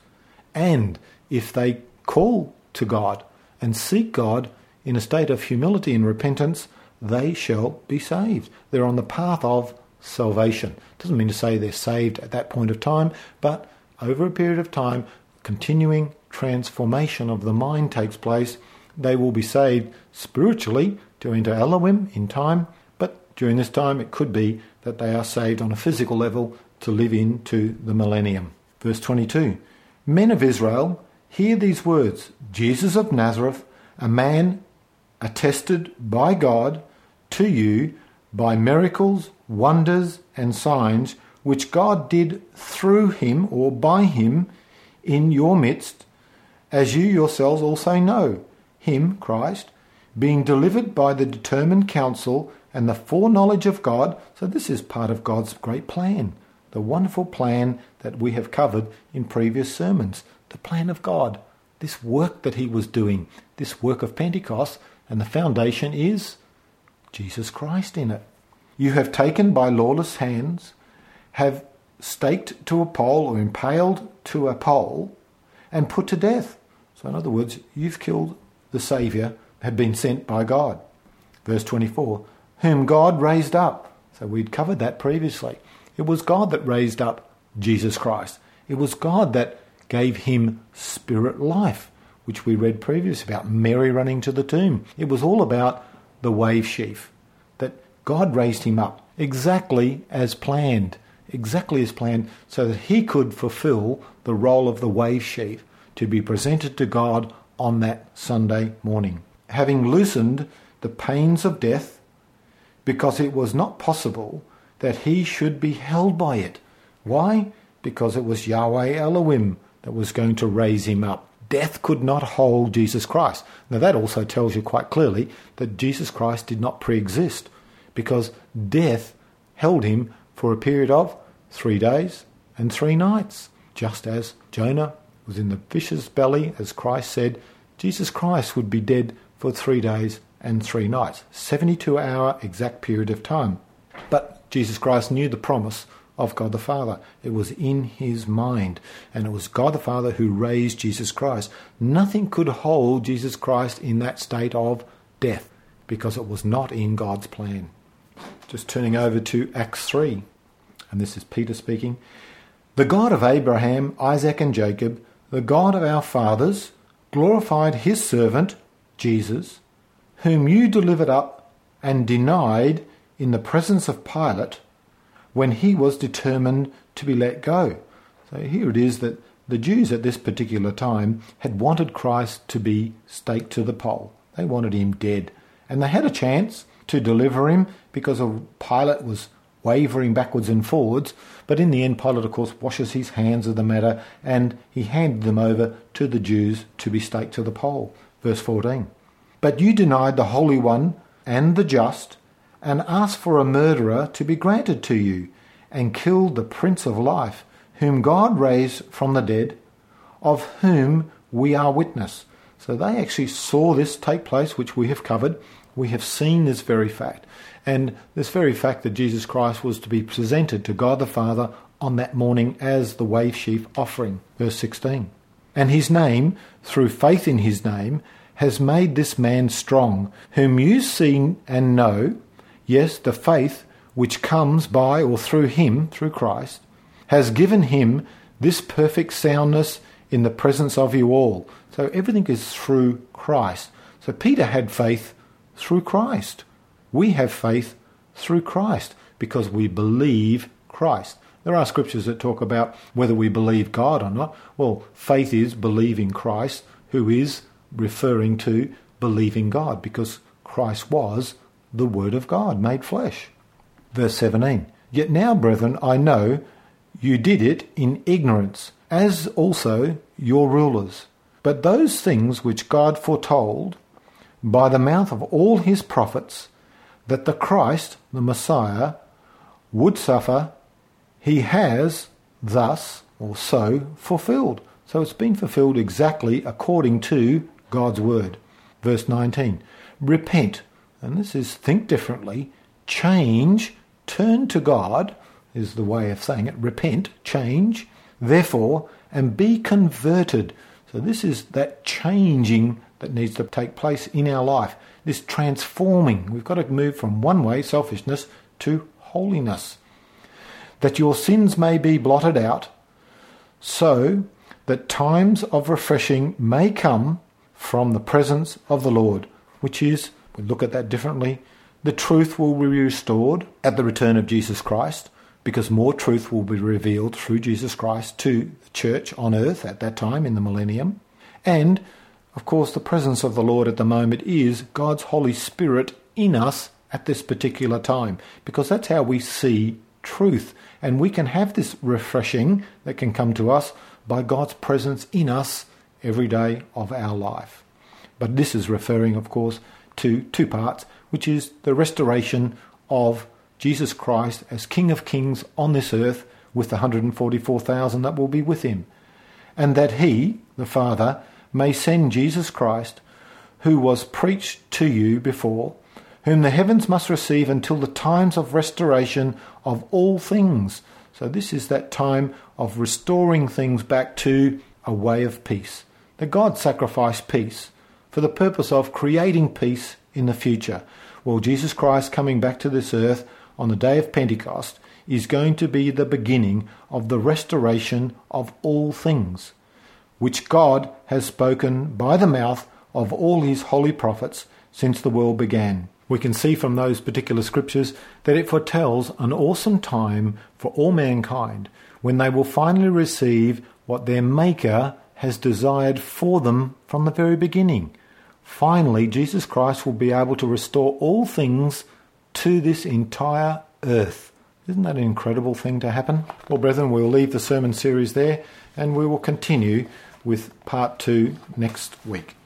And if they call to God and seek God in a state of humility and repentance, they shall be saved. They're on the path of salvation. Doesn't mean to say they're saved at that point of time, but over a period of time, continuing transformation of the mind takes place. They will be saved spiritually to enter Elohim in time, but during this time it could be that they are saved on a physical level to live into the millennium. Verse twenty-two, Men of Israel, hear these words. Jesus of Nazareth, a man attested by God to you by miracles, wonders, and signs, which God did through him or by him in your midst, as you yourselves also know, him, Christ, being delivered by the determined counsel and the foreknowledge of God. So this is part of God's great plan, the wonderful plan that we have covered in previous sermons, the plan of God, this work that he was doing, this work of Pentecost, and the foundation is Jesus Christ in it. You have taken by lawless hands, have staked to a pole or impaled to a pole, and put to death. So in other words, you've killed the Saviour, had been sent by God. Verse twenty-four, whom God raised up. So we'd covered that previously. It was God that raised up Jesus Christ. It was God that gave him spirit life, which we read previously about Mary running to the tomb. It was all about the wave sheaf, that God raised him up exactly as planned, exactly as planned, so that he could fulfill the role of the wave sheaf to be presented to God on that Sunday morning, having loosened the pains of death, because it was not possible that he should be held by it. Why? Because it was Yahweh Elohim that was going to raise him up. Death could not hold Jesus Christ. Now that also tells you quite clearly that Jesus Christ did not pre-exist, because death held him for a period of three days and three nights. Just as Jonah was in the fish's belly, as Christ said, Jesus Christ would be dead for three days and three nights. seventy-two hour exact period of time. But Jesus Christ knew the promise of God the Father. It was in his mind, and it was God the Father who raised Jesus Christ. Nothing could hold Jesus Christ in that state of death, because it was not in God's plan. Just turning over to Acts three, and this is Peter speaking. The God of Abraham, Isaac and Jacob, the God of our fathers, glorified his servant, Jesus, whom you delivered up and denied in the presence of Pilate, when he was determined to be let go. So here it is that the Jews at this particular time had wanted Christ to be staked to the pole. They wanted him dead. And they had a chance to deliver him, because Pilate was wavering backwards and forwards. But in the end, Pilate, of course, washes his hands of the matter, and he handed them over to the Jews to be staked to the pole. Verse fourteen. But you denied the Holy One and the just, and asked for a murderer to be granted to you, and killed the Prince of Life, whom God raised from the dead, of whom we are witness. So they actually saw this take place, which we have covered. We have seen this very fact. And this very fact that Jesus Christ was to be presented to God the Father on that morning as the wave sheaf offering. Verse sixteen. And his name, through faith in his name, has made this man strong, whom you see and know. Yes, the faith which comes by or through him, through Christ, has given him this perfect soundness in the presence of you all. So everything is through Christ. So Peter had faith through Christ. We have faith through Christ because we believe Christ. There are scriptures that talk about whether we believe God or not. Well, faith is believing Christ, who is referring to believing God, because Christ was the Word of God made flesh. Verse seventeen. Yet now, brethren, I know you did it in ignorance, as also your rulers. But those things which God foretold by the mouth of all his prophets, that the Christ, the Messiah, would suffer, he has thus or so fulfilled. So it's been fulfilled exactly according to God's word. Verse nineteen. Repent, and this is think differently, change, turn to God, is the way of saying it. Repent, change, therefore, and be converted. So this is that changing that needs to take place in our life. This transforming. We've got to move from one way, selfishness, to holiness. That your sins may be blotted out, so that times of refreshing may come from the presence of the Lord, which is, we look at that differently, the truth will be restored at the return of Jesus Christ, because more truth will be revealed through Jesus Christ to the church on earth at that time in the millennium. And, of course, the presence of the Lord at the moment is God's Holy Spirit in us at this particular time, because that's how we see truth. And we can have this refreshing that can come to us by God's presence in us every day of our life. But this is referring, of course, to two parts, which is the restoration of Jesus Christ as King of Kings on this earth with the one hundred forty-four thousand that will be with him. And that he, the Father, may send Jesus Christ, who was preached to you before, whom the heavens must receive until the times of restoration of all things. So this is that time of restoring things back to a way of peace. That God sacrificed peace for the purpose of creating peace in the future. Well, Jesus Christ coming back to this earth on the day of Pentecost is going to be the beginning of the restoration of all things, which God has spoken by the mouth of all his holy prophets since the world began. We can see from those particular scriptures that it foretells an awesome time for all mankind when they will finally receive what their Maker has desired for them from the very beginning. Finally, Jesus Christ will be able to restore all things to this entire earth. Isn't that an incredible thing to happen? Well, brethren, we'll leave the sermon series there and we will continue with part two next week.